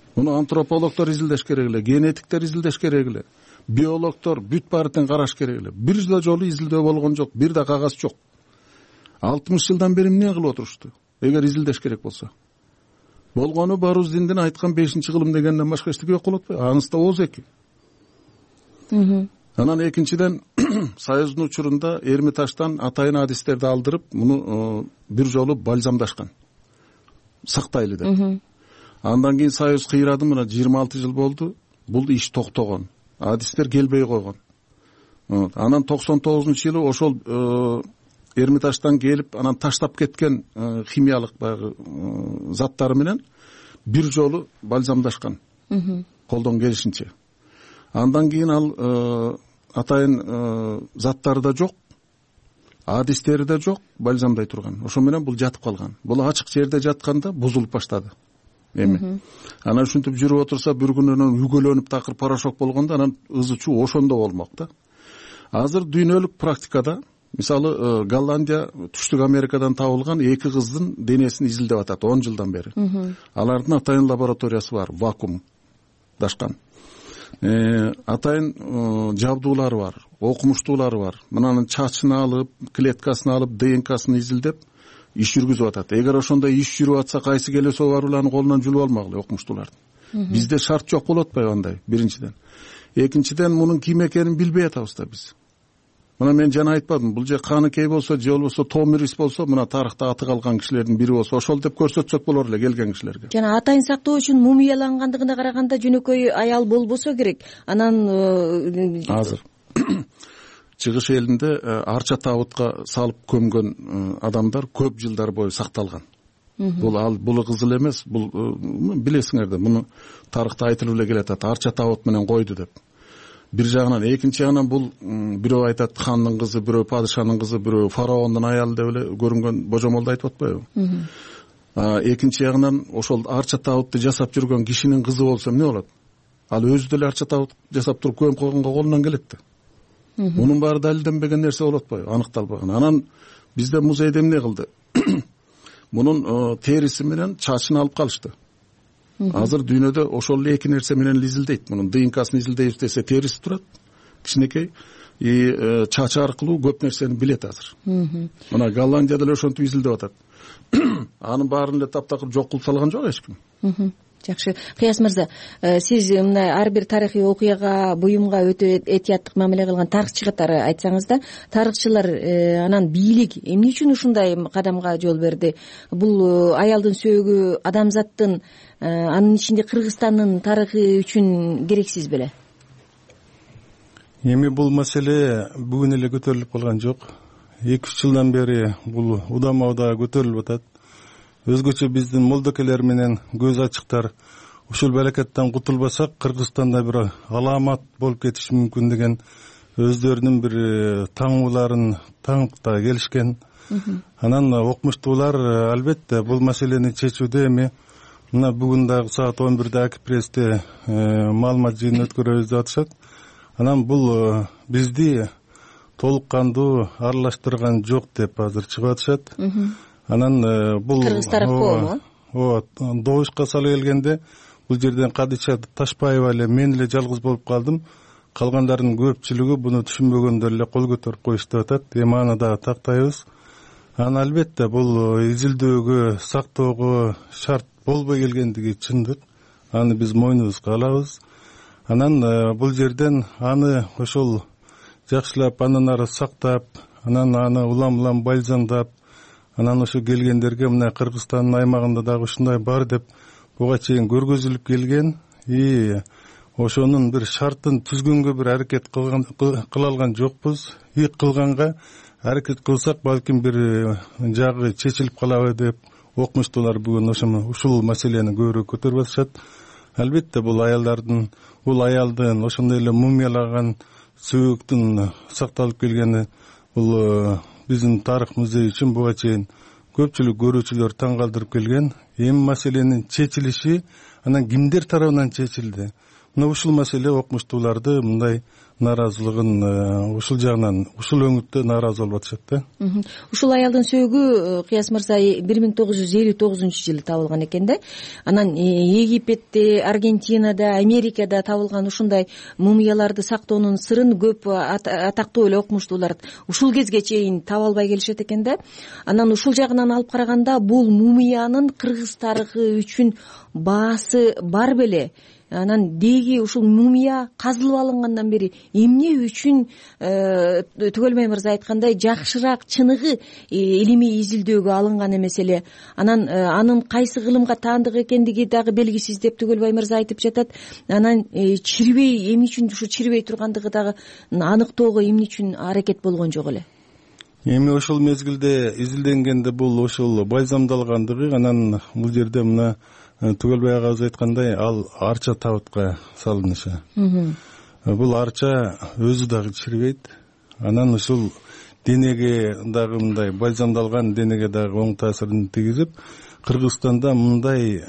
муну антропологдор изилдеш керек эле, генетиктер изилдеш керек эле, биологдор бүт баары тең караш керек эле. Бир да жолу изилдөө болгон жок, бир да кагаз жок. 60 жылдан бери эмне кылып отурушту? Эгер изилдеш керек болсо. Болгону Баруздиндин айткан 5-кылым дегенден башка эчтеке жок болот атпайбы? Анысы да ооз эки. Анан экинчиден Союздун учурунда Эрмитаждан атайын адистерди алдырып, муну бир жолу бальзамдашкан. Сактайлы деп. Андан кийин Союз кыйрады, мына 26 жыл болду. Бул иш токтогон. Адистер келбей койгон. Анан 99-жылы ошол Эрмитаждан келип, анан таштап кеткен химиялык баягы заттары менен бир жолу бальзамдашкан. Колдон келишинче. Андан кийин ал атайын заттары да жок, адистери да жок, бальзамдай турган. Ошо менен бул жатып калган. Бул ачык жерде жатканда бузулуп баштады. Эми анан ушинтип жүрүп отурса, бир күнүнөн үгөлөнүп такыр порошок болгондо, анан ызы чуу ошондо болмок да. Азыр дүйнөлүк практикада, мисалы Голландия, Түштүк Америкадан табылган 2 кыздын денесин изилдеп атат 10 жылдан бери. Алардын атайын лабораториясы бар, вакуумдашкан. Атайын жабдуулары бар, окумуштуулары бар. Мынанын чачын алып, клеткасын алып, ДНКсын изилдеп иш жүргүзүп атат. Эгер ошондой иш жүрүп атса, кайсы келесі ооруларны колунан жүрүп алмагыла окумуштуулардын. Бизде шарт жок болот атпайбы андай, биринчиден. Экинчиден, мунун ким экенин билбей атабыз да биз. Мына мен жана айтпадым, бул же Каныкей болсо, же болбосо Томирис болсо, мына тарыхта аты калган кишилердин бири болсо, ошол деп көрсөтсөк болор эле келген кишилерге. Жана атайын сактоо үчүн мумиялангандыгына караганда жөнөкөй аял болбосо керек. Анан азыр чыгыш элинде арча табытка салып көмгөн адамдар көп жылдар бою сакталган. Бул кызыл эмес, бул билесиңер да, муну тарыхта айтылып эле келатат, арча табыт менен койду деп. Бир жагынан, экинчи жагынан бул бирөө айтат хандын кызы, бирөө падышанын кызы, бирөө фараондун аялы деп эле көрүнгөн божомолду айтып атпайбы? Экинчи жагынан, ошол арча табытты жасап жүргөн кишинин кызы болсо эмне болот? Ал өзү деле арча табыт жасап туруп көмүп койгонго колунан келет да. Мунун баары далилденбеген нерсе болот атпайбы? Аныкталбаган. Анан бизде музейде эмне кылды? Мунун териси менен чачын алып калышты. Азыр дүйнөдө ошол эле 2 нерсе менен изилдейт. Мунун ДНКсын изилдейбиз десе, териси турат, кичинекей, чачы аркылуу көп нерсени билет азыр. Мына Голландияда эле ошентип изилдеп атат. Анын баарын эле таптакыр жок кылып салган жок эч ким. Жакшы. Кыяс мырза, сиз мына ар бир тарыхый окуяга, буюмга өтө этияттык мамиле кылган тарыхчы катары айтсаңыз да, тарыхчылар анан бийлик эмне үчүн ушундай кадамга жол берди? Бул аялдын сөөгү адамзаттын, анын ичинде Кыргызстандын тарыхы үчүн керексиз беле? Эми бул маселе бүгүн эле көтөрүлүп калган жок. 2-3 жылдан бери бул удама-удаа көтөрүлүп атат. Өзгөчө биздин молдокелер менен көз ачыктар ушул баракаттан кутулбасак, Кыргызстанда бир аламат болуп кетиши мүмкүн деген өздөрүнүн бир таңууларын таңып да келишкен. Анан окумуштуулар албетте бул маселени чечүүдө эми мына бүгүн дагы саат 11-де Акипрессте маалымат жыйынын өткөрөбүз деп атышат. Анан бул бизди толук кандуу аралаштырган жок деп азыр чыгып атышат. Анан бул Кыргыз тарапы добушка сала келгенде бул жерден Кадыча Ташпаева эле мен эле жалгыз болуп калдым. Калгандардын көпчүлүгү буну түшүнбөгөндөр эле кол көтөрүп коюштуп атат. Эми аны да тактайбыз. Анан албетте бул изилдөөгө, сактоого шарт болбой келгендиги чындык. Аны биз мойнубузга алабыз. Анан бул жерден аны ошол жакшылап андан ары сактап, анан аны улам-улам бальзамдап, анан ошо келгендерге мына Кыргызстандын аймагында дагы ушундай бар деп буга чейин көргөзүлүп келген. Ошонун бир шартын түзгөнгө бир аракет кыла алган жокпуз. Кылганга аракет кылсак, балким бир жагы чечилип калабы деп окумуштуулар бүгүн ушул маселени көбүрөөк көтөрүп атышат. Албетте бул аялдын ошондой эле мумиялаган сөөктүн сакталып келгени бул биздин тарых музей үчүн буга чейин көпчүлүк көрүүчүлөр таң калтырып келген. Эми маселенин чечилиши анан кимдер тарабынан чечилди? Мына ушул маселе окумуштууларды мындай нааразылыгын ушул жагынан ушул өңүттө нааразы болуп атышат да. Ушул аялдын сөөгү Кыяс мырза 1959-жылы табылган экен да. Анан Египетте, Аргентинада, Америкада табылган ушундай мумияларды сактоонун сырын көп атактуу эле окумуштуулар ушул кезге чейин таба албай келишет экен да. Анан ушул жагынан алып караганда бул мумиянын кыргыз тарыхы үчүн баасы бар беле? Анан деги ушул мумия казылып алынгандан бери эмне үчүн Түгөлбай мырза айткандай жакшыраак чыныгы илимий изилдөөгө алынган эмес эле? Анан анын кайсы кылымга таандык экендиги дагы белгисиз деп Түгөлбай мырза айтып жатат. Анан чирбей эмне үчүн ушу чирбей тургандыгы дагы аныктоого эмне үчүн аракет болгон жок эле? Эми ошол мезгилде изилденгенде бул ошол байзамдалгандыгы, анан бул жерде мына Түгөлбай агабыз айткандай, ал арча табытка салынышы. Бул арча өзү дагы чирбейт. Анан ушул денеге дагы мындай байзамдалган денеге дагы оң таасирин тийгизип, Кыргызстанда мындай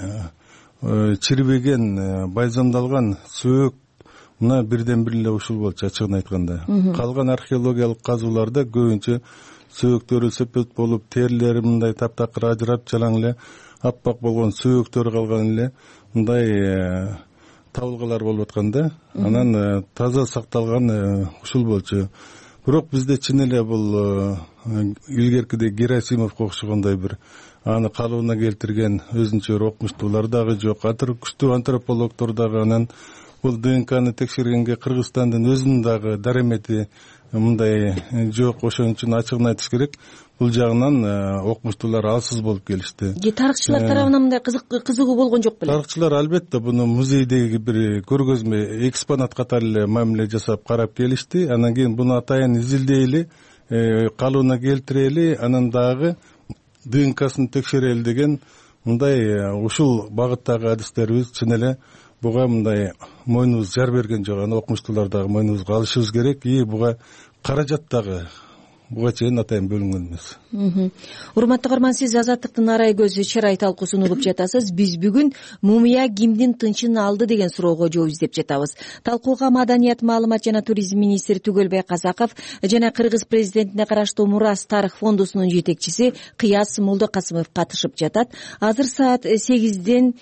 чирбеген байзамдалган сөөк мына бирден бир эле ушул болчу, ачыгын айтканда. Калган археологиялык казууларда көбүнчө сөөктөрү сөпөт болуп, терилери мындай таптакыр ажырап, жалаң эле аппак болгон сөөктөр калган эле мындай табылгалар болуп аткан да. Анан таза сакталган ушул болчу. Бирок бизде чын эле бул илгеркидей Герасимовго окшогондой бир аны калыбына келтирген өзүнчө бир окумуштуулар дагы жок. Күчтүү антропологдор дагы анан бул ДНКны текшергенге Кыргызстандын өзүнүн дагы даремети мындай жок. Ошон үчүн ачыгын айтыш керек, бул жагынан окумуштуулар алсыз болуп келишти. Тарыхчылар тарабынан мындай кызыгуу болгон жок беле? Тарыхчылар албетте буну музейдеги бир көргөзмө экспонат катары эле мамиле жасап карап келишти. Анан кийин буну атайын изилдейли, калыбына келтирели, анан дагы ДНКсын текшерели деген мындай ушул багыттагы адистерибиз чын эле буга мындай мойнубуз жар берген жок. Аны окумуштуулар дагы мойнубузга алышыбыз керек. Буга каражат дагы буга чейин атайын бөлүнгөн эмес. Урматтуу көрөрман, сиз Азаттыктын арай көзү чырай талкуусун угуп жатасыз. Биз бүгүн мумия кимдин тынчын алды деген суроого жооп издеп жатабыз. Талкууга Маданият, маалымат жана туризм министри Түгөлбай Казаков жана Кыргыз президентине караштуу Мурас тарых фондусунун жетекчиси Кыяс Молдокасымов катышып жатат. Азыр саат 8-ден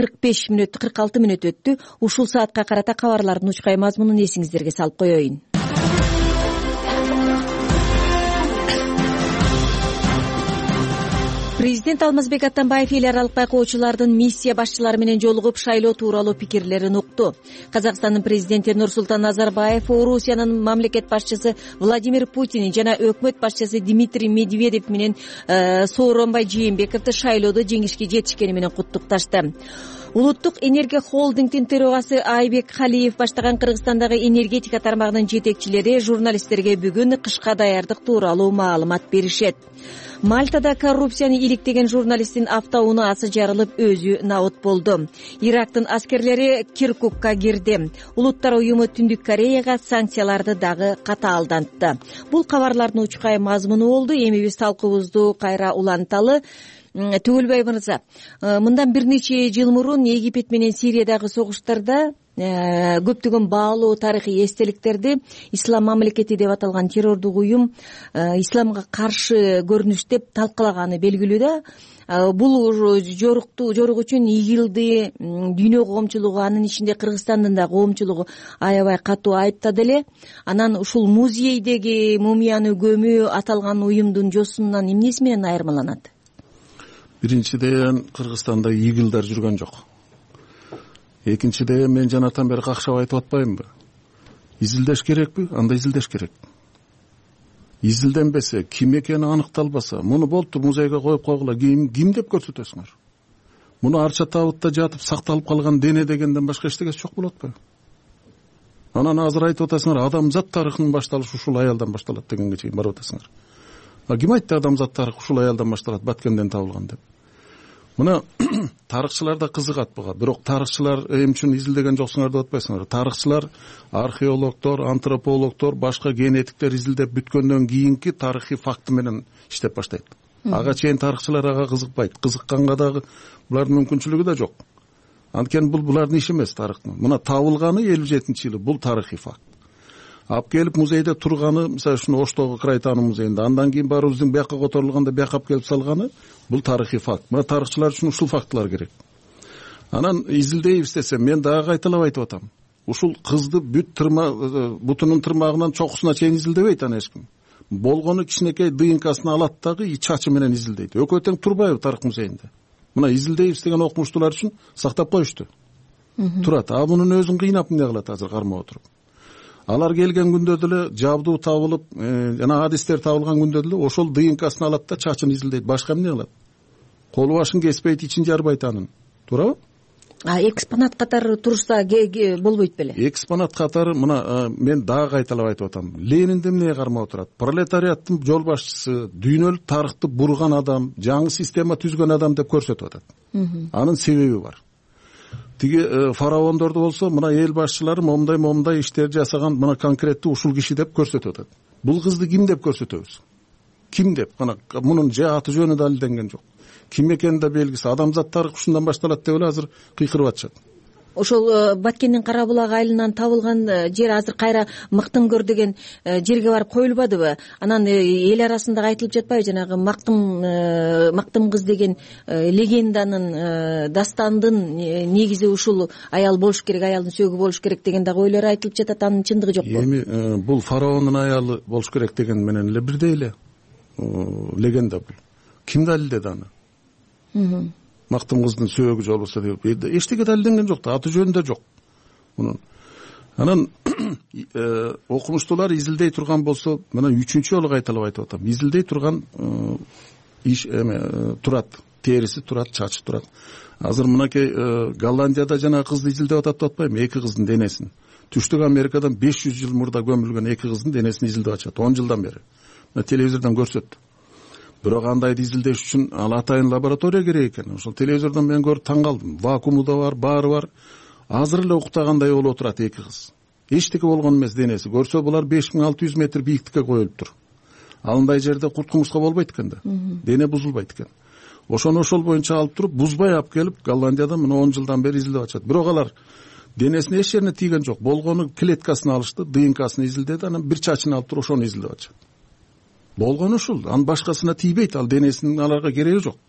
46 мүнөт өттү. Ушул саатка карата кабарлардын учкай мазмунун эсиңиздерге салып коеюн. Президент Алмазбек Атамбаев эл аралык байкоочулардын миссия башчылары менен жолугуп шайлоо тууралуу пикирлерин укту. Казакстандын президенти Нурсултан Назарбаев, Орусиянын мамлекет башчысы Владимир Путин жана өкмөт башчысы Дмитрий Медведев менен Сооронбай Жээнбековду шайлоодо жеңишке жетишкени менен куттукташты. Улуттук энергия холдингдин төрагасы Айбек Халиев баштаган Кыргызстандагы энергетика тармагынын жетекчилери журналисттерге бүгүн кышка даярдык тууралуу маалымат беришет. Мальтада коррупцияны иликтеген журналисттин автоунаасы жарылып, өзү набыт болду. Ирактын аскерлери Киркукка кирди. Улуттар уюму Түндүк Кореяга санкцияларды дагы катаалдантты. Бул кабарлардын учкай мазмуну болду. Эми биз талкуубузду кайра уланталы. Түгөлбай мырза, мындан бир нече жыл мурун Египет менен Сириядагы согуштарда көптөгөн баалуу тарыхый эстеликтерди Ислам мамлекети деп аталган террордук уюм исламга каршы көрүнүш деп талкалаганы белгилүү да. Бул жорук үчүн ИГИЛди дүйнө коомчулугу, анын ичинде Кыргызстандын да коомчулугу аябай катуу айыптады эле. Анан ушул музейдеги мумияны көмүү аталган уюмдун жосунан эмнеси менен айырмаланат? Биринчиден, Кыргызстанда ИГИЛдар жүргөн жок. Экинчиден, мен жанатан бери какшап айтып атпаймынбы? Изилдеш керекпи? Анда изилдеш керек. Изилденбесе, ким экени аныкталбаса, муну болуптур музейге коюп койгула, ким деп көрсөтөсүңөр? Муну арча табытта жатып сакталып калган дене дегенден башка эчтегеси жок болот атпайбы? Анан азыр айтып атасыңар, адамзат тарыхынын башталышы ушул аялдан башталат дегенге чейин барып атасыңар. Ким айтты адамзат тарыхы ушул аялдан башталат, Баткенден табылган деп? Мына тарыхчылар да кызыгат буга. Бирок тарыхчылар эмне үчүн изилдеген жоксуңар деп атпайсыңар. Тарыхчылар, археологдор, антропологдор, башка генетиктер изилдеп бүткөндөн кийинки тарыхый факты менен иштеп баштайт. Ага чейин тарыхчылар ага кызыкпайт. Кызыкканга дагы булардын мүмкүнчүлүгү да жок. Анткени бул булардын иши эмес тарыхтын. Мына табылганы 57-жылы бул тарыхый факт. алып келип музейде турганы, мисалы ушуну Оштогу Кырайтаанын музейинде, андан кийин баарыбыздын бияка которулганда бияка алып келип салганы, бул тарыхый факт. Мына тарыхчылар үчүн ушул фактылар керек. Анан изилдейбиз десем, мен дагы кайталап айтып атам. Ушул кызды бүт бутунун тырмагынан чокусуна чейин изилдебейт аны эч ким. Болгону кичинекей ДНКсын алат дагы чачы менен изилдейт. Экөө тең турбайбы тарых музейинде? Мына изилдейбиз деген окумуштуулар үчүн сактап коюшту. Турат. А мунун өзүн кыйнап эмне кылат азыр кармап отуруп. Алар келген күндө деле жабдуу табылып, жана адистер табылган күндө деле ошол ДНКсын алат да чачын изилдейт. Башка эмне кылат? Колу башын кеспейт, ичин жарбайт анын. Туурабы? Экспонат катары турса болбойт беле? Экспонат катары, мына мен дагы кайталап айтып атам. Ленинди эмне кармап отурат? Пролетариаттын жол башчысы, дүйнөлүк тарыхты бурган адам, жаңы система түзгөн адам деп көрсөтүп атат. Анын себеби бар. Тиги фараондорду болсо, мына эл башчылары момундай иштер жасаган, мына конкреттүү ушул киши деп көрсөтүп атат. Бул кызды ким деп көрсөтөбүз? Ким деп? Мына мунун же аты жөнү далилденген жок. Ким экени да белгисиз. Адамзат тарыхы ушундан башталат деп эле азыр кыйкырып атышат. Ошол Баткендин Кара булак айылынан табылган жер азыр кайра Мактымгөр деген жерге барып коюлбадыбы? Анан эл арасында айтылып жатпайбы, жанагы Мактым кыз деген легенданын, дастандын негизи ушул аял болуш керек, аялдын сөөгү болуш керек деген дагы ойлор айтылып жатат. Анын чындыгы жокпу? Эми бул фараондун аялы болуш керек деген менен эле бирдей эле легенда бул. Ким далилдеди аны? Мактым кыздын сөөгү болбосо деп эчтеке далилденген жок да, аты жөнүндө жок мунун. Анан окумуштуулар изилдей турган болсо, мына 3-чү жолу кайталап айтып атам. Изилдей турган иш турат, териси турат, чачы турат. Азыр мынакей Голландияда жана кызды изилдеп атат деп атпайбы? Эки кыздын денесин. Түштүк Америкадан 500 жыл мурда көмүлгөн эки кыздын денесин изилдеп атышат 10 жылдан бери. Телевизордон көрсөттү. Бирок андайды изилдеш үчүн ал атайын лаборатория керек экен. Ошол телевизордон мен көрүп таң калдым. Вакууму да бар, баары бар. Азыр эле уктагандай болуп отурат эки кыз. Эчтеке болгон эмес денеси. Көрсө булар 5600 метр бийиктикке коюлуптур. Алындай жерде курт кумурска болбойт экен да. Дене бузулбайт экен. Ошону ошол боюнча алып туруп, бузбай алып келип Голландияда мына 10 жылдан бери изилдеп атышат. Бирок алар денесине эч жерине тийген жок. Болгону клеткасын алышты, ДНКсын изилдеди, анан бир чачын алып туруп ошону изилдеп атышат. Болгону ушул, анын башкасына тийбейт, ал денесинин аларга кереги жок.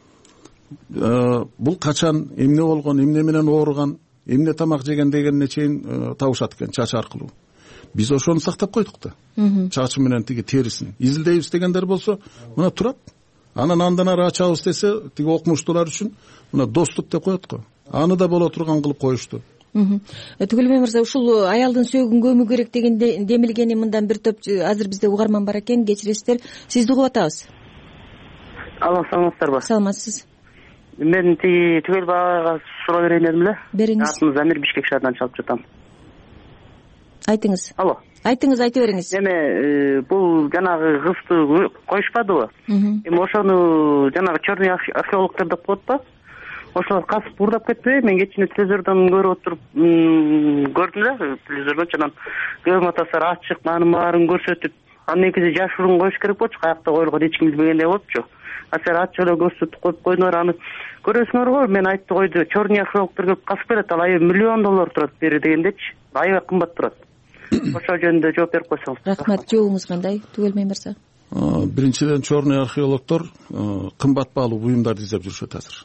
Бул качан, эмне болгон, эмне менен ооруган, эмне тамак жеген дегенине чейин табышат экен чач аркылуу. Биз ошону сактап койдук да. Чачы менен тиги терисин изилдейбиз дегендер болсо, мына турат. Анан андан ары ачабыз десе, тиги окумуштуулар үчүн мына доступ деп коет го. Аны да боло турган кылып коюшту. Түгүлбей мырза, ушул аялдын сөөгүн көмүү керек деген демилгени мындан бир топ азыр бизде угарман бар экен, кечиресиздер. Сизди угуп атабыз. Алло, саламатсыздарбы? Саламатсыз. Мен Түгөлбай агага суроо берейин дедим эле. Бериңиз. Атым Замир, Бишкек шаарынан чалып жатам. Айтыңыз. Алло. Айтыңыз, айта бериңиз. Эми бул жанагы кызды коюшпадыбы? Эми ошону жанагы черный археологдор деп коет да. Ошолор касып урдап кетпейби? Мен кечинде телевизордон көрүп отуруп көрдүм да, телевизордон анан көп матасар ачык, анын баарын көрсөтүп, анын негизи жашыруун коюш керек болчу, каякта коюлган эч ким билбегендей болупчу. Силер ачык эле көрсөтүп коюп койдуңар, аны көрөсүңөр го. Мен айтты койду, черный археологдор келип касып берет, ал аябай $1,000,000 турат бери дегендечи. Аябай кымбат турат. Ошол жөнүндө жооп берип койсоңуз. Рахмат. Жообуңуз кандай, Түгөлбей мырза? Биринчиден, черный археологдор кымбат баалуу буюмдарды издеп жүрүшөт азыр.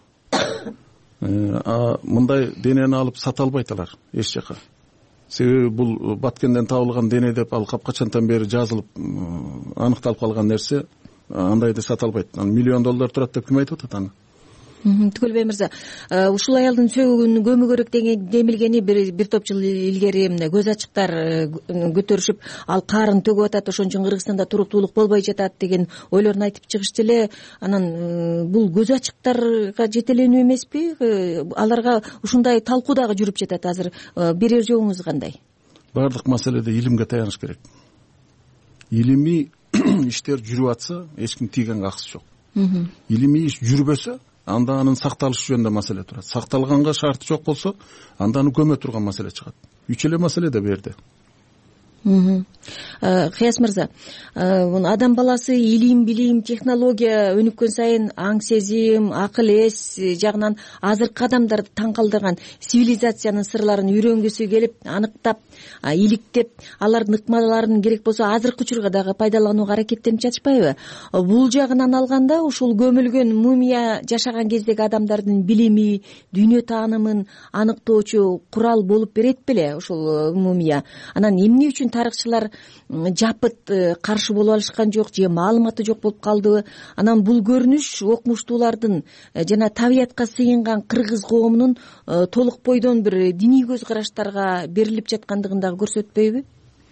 Мындай денени алып сата албайт алар эч жака. Себеби бул Баткенден табылган дене деп ал капкачантан бери жазылып аныкталып калган нерсе, андайды сата албайт. $1,000,000 турат деп ким айтып атат аны? Түгөлбей мырза, ушул аялдын сөөгүн көмүү керек деген демилгени бир топ жыл илгери эмне көз ачыктар көтөрүшүп, ал карын төгүп атат, ошон үчүн Кыргызстанда туруктуулук болбой жатат деген ойлорун айтып чыгышты эле. Анан бул көз ачыктарга жетеленүү эмеспи? Аларга ушундай талкуу дагы жүрүп жатат азыр. Берер жообуңуз кандай? Бардык маселеде илимге таяныш керек. Илимий иштер жүрүп атса, эч ким тийгенге акысы жок. Илимий иш жүрбөсө, анда анын сакталышы жөнүндө маселе турат. Сакталганга шарты жок болсо, анда аны көмө турган маселе чыгат. Үч эле маселе да берди. Кыяз мырза, адам баласы илим, билим, технология өнүккөн сайын аң сезим, акыл эс жагынан азыркы адамдарды таң калтырган цивилизациянын сырларын үйрөнгүсү келип, аныктап, иликтеп, алардын ыкмаларын керек болсо азыркы учурга дагы пайдаланууга аракеттенип жатышпайбы? Бул жагынан алганда ушул көмүлгөн мумия жашаган кездеги адамдардын билими, дүйнө таанымын аныктоочу курал болуп берет беле ушул мумия? Анан эмне үчүн тарыхчылар жапыт каршы болуп алышкан жок же маалыматы жок болуп калдыбы? Анан бул көрүнүш окумуштуулардын жана табиятка сыйынган кыргыз коомунун толук бойдон бир диний көз караштарга берилип жаткандыгын дагы көрсөтпөйбү?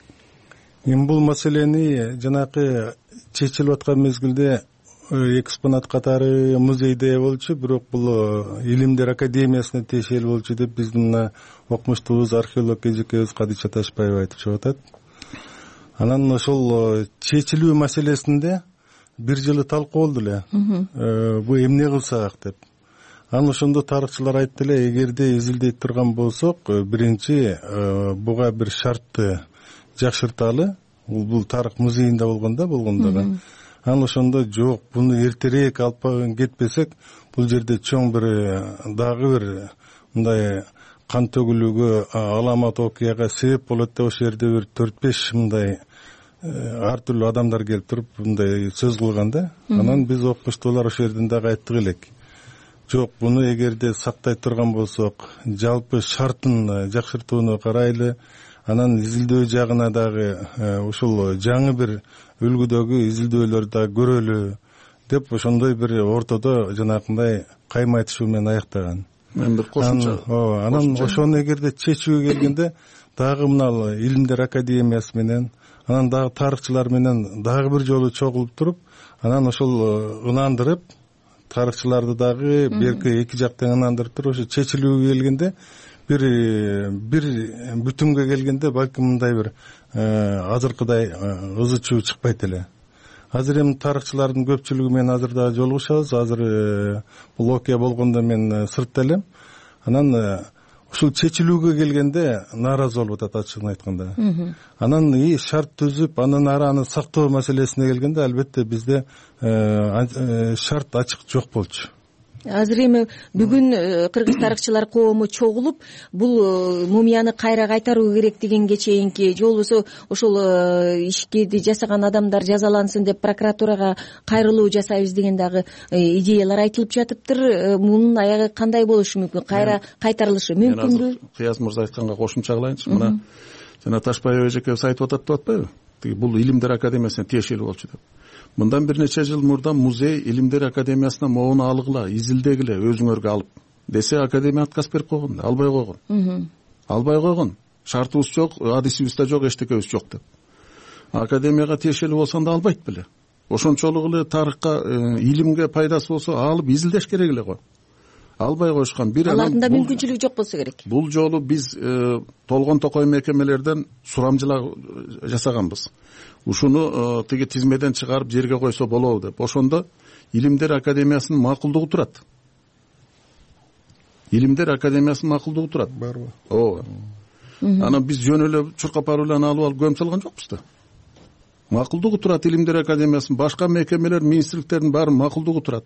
Эми бул маселени жанакы чечилип аткан мезгилде экспонат катары музейде болчу, бирок бул Илимдер академиясына тиешелүү болчу деп биздин мына окумуштуубуз, археолог эжекебиз Кадича Ташбаева айтып чыгып атат. Анан ошол чечилүү маселесинде бир жылы талкуу болду эле. Бу эмне кылсак деп. Анан ошондо тарыхчылар айтты эле, эгерде изилдей турган болсок, биринчи буга бир шартты жакшырталы. Бул тарых музейинде болгондо. Анан ошондо жок, буну эртерээк алып кетпесек, бул жерде чоң бир дагы бир мындай кан төгүлүүгө, аламат окуяга себеп болот деп ошол жерде бир 4-5 мындай ар түрдүү адамдар келип туруп мындай сөз кылган да. Анан биз окумуштуулар ошол жерден дагы айттык элек. Жок, буну эгерде сактай турган болсок, жалпы шартын жакшыртууну карайлы. Анан изилдөө жагына дагы ушул жаңы бир үлгүдөгү изилдөөлөрдү дагы көрөлү деп ошондой бир ортодо жанакындай кайма айтышуу менен аяктаган. Мен бир кошумча. Анан ошону эгерде чечүүгө келгенде дагы мына Илимдер академиясы менен, анан дагы тарыхчылар менен дагы бир жолу чогулуп туруп, анан ошол ынандырып, тарыхчыларды дагы берки эки жактан ынандырып туруп, ошо чечилүүгө келгенде бир бүтүнгө келгенде балким мындай бир азыркыдай ызы чуу чыкпайт эле. Азыр эми тарыхчылардын көпчүлүгү менен азыр дагы жолугушабыз. Азыр бул окуя болгондо мен сыртта элем. Анан ушул чечилүүгө келгенде нааразы болуп атат, ачыгын айтканда. Анан шарт түзүп, анан аны сактоо маселесине келгенде албетте бизде шарт ачык жок болчу. Азыр эми бүгүн кыргыз тарыхчылар коому чогулуп, бул мумияны кайра кайтаруу керек дегенге чейинки, же болбосо ошол ишти жасаган адамдар жазалансын деп прокуратурага кайрылуу жасайбыз деген дагы идеялар айтылып жатыптыр. Мунун аягы кандай болушу мүмкүн? Кайра кайтарылышы мүмкүнбү? Кыяз мырза айтканга кошумча кылайынчы. Мына жана Ташбаева эжекебиз айтып атат деп атпайбы? Бул Илимдер академиясына тиешелүү болчу деп. Мындан бир нече жыл мурда музей Илимдер академиясына могуну алгыла, изилдегиле, өзүңөргө алып десе, академия отказ берип койгон, албай койгон. Шартыбыз жок, адисибиз да жок, эчтекебиз жок деп. Академияга тиешелүү болсоң да албайт беле. Ошончолук эле тарыхка, илимге пайдасы болсо алып изилдеш керек эле го. Албай коюшкан. Алардын да мүмкүнчүлүгү жок болсо керек. Бул жолу биз толгон токой мекемелерден сурамжылаа жасаганбыз. Ушуну тиги тизмеден чыгарып жерге койсо болобу деп. Ошондо Илимдер академиясынын макулдугу турат. Илимдер академиясынын макулдугу турат. Барбы? Ооба. Анан биз жөн эле чуркап баруулан алып көм салган жокпуз да. Макулдугу турат Илимдер академиясынын, башка мекемелер, министрликтердин баары макулдугу турат.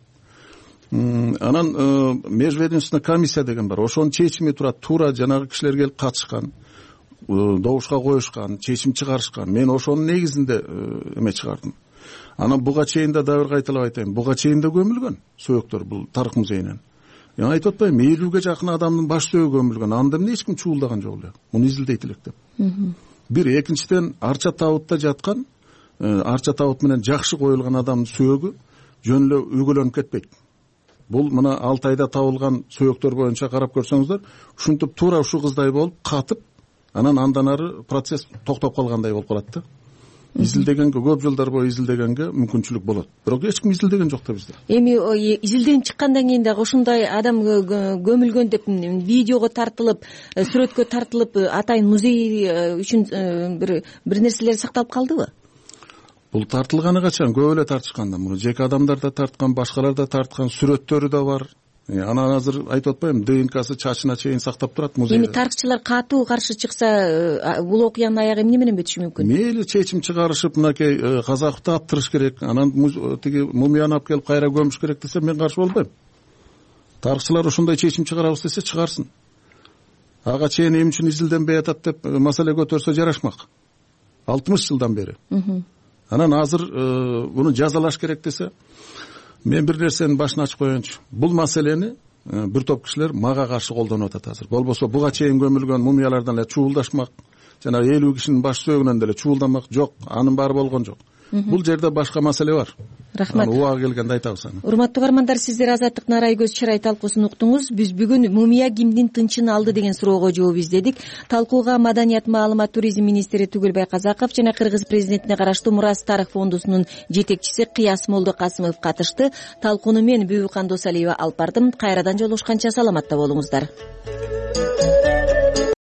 Анан межведомственный комиссия деген бар. Ошонун чечими турат. Туура жанагы кишилер келип катышкан, добушка коюшкан, чечим чыгарышкан. Мен ошонун негизинде эме чыгардым. Анан буга чейин да дагы бир кайталап айтайын. Буга чейин да көмүлгөн сөөктөр бул тарых музейинен. Айтып атпайбы, 50ге жакын адамдын баш сөөгү көмүлгөн. Анда эмне эч ким чуулдаган жок эле. Муну изилдейт элек деп. Бир, экинчиден арча табытта жаткан, арча табыт менен жакшы коюлган адамдын сөөгү жөн эле өгөлөнүп кетпейт. Бул мына Алтайда табылган сөөктөр боюнча карап көрсөңүздөр, ушинтип туура ушу кыздай болуп катып, анан андан ары процесс токтоп калгандай болуп калат да. Изилдегенге, көп жылдар бою изилдегенге мүмкүнчүлүк болот. Бирок эч ким изилдеген жок да бизде. Эми изилденип чыккандан кийин дагы ушундай адам көмүлгөн деп видеого тартылып, сүрөткө тартылып, атайын музей үчүн бир нерселер сакталып калдыбы? Бул тартылганы качан? Көп эле тартышкан да. Муну жеке адамдар да тарткан, башкалар да тарткан, сүрөттөрү да бар. анан азыр айтып атпаймынбы, ДНКсы чачына чейин сактап турат музейде. Эми тарыхчылар катуу каршы чыкса, бул окуянын аягы эмне менен бүтүшү мүмкүн? Мейли чечим чыгарышып, мынакей Казаковду аптырыш керек, анан тиги мумияны алып келип кайра көмүш керек десе, мен каршы болбойм. Тарыхчылар ушундай чечим чыгарабыз десе чыгарсын. Ага чейин эмне үчүн изилденбей атат деп маселе көтөрсө жарашмак. 60 жылдан бери. Анан азыр буну жазалаш керек десе, мен бир нерсенин башын ачып коеюнчу. Бул маселени бир топ кишилер мага каршы колдонуп атат азыр. Болбосо буга чейин көмүлгөн мумиялардан эле чуулдашмак, жана 50 кишинин баш сөөгүнөн деле чуулдамак жок, анын баары болгон жок. Бул жерде башка маселе бар. Рахмат. Убагы келгенде айтабыз аны. Урматтуу угармандар, сиздер Азаттык Нарай көз чырай талкуусун уктуңуз. Биз бүгүн мумия кимдин тынчын алды деген суроого жооп издедик. Талкууга Маданият, маалымат, туризм министри Түгөлбай Казаков жана Кыргыз президентине караштуу Мурас Тарых фондусунун жетекчиси Кыяс Молдокасымов катышты. Талкууну мен Бүбүкан Досалиева алып бардым. Кайрадан жолугушканча саламатта болуңуздар.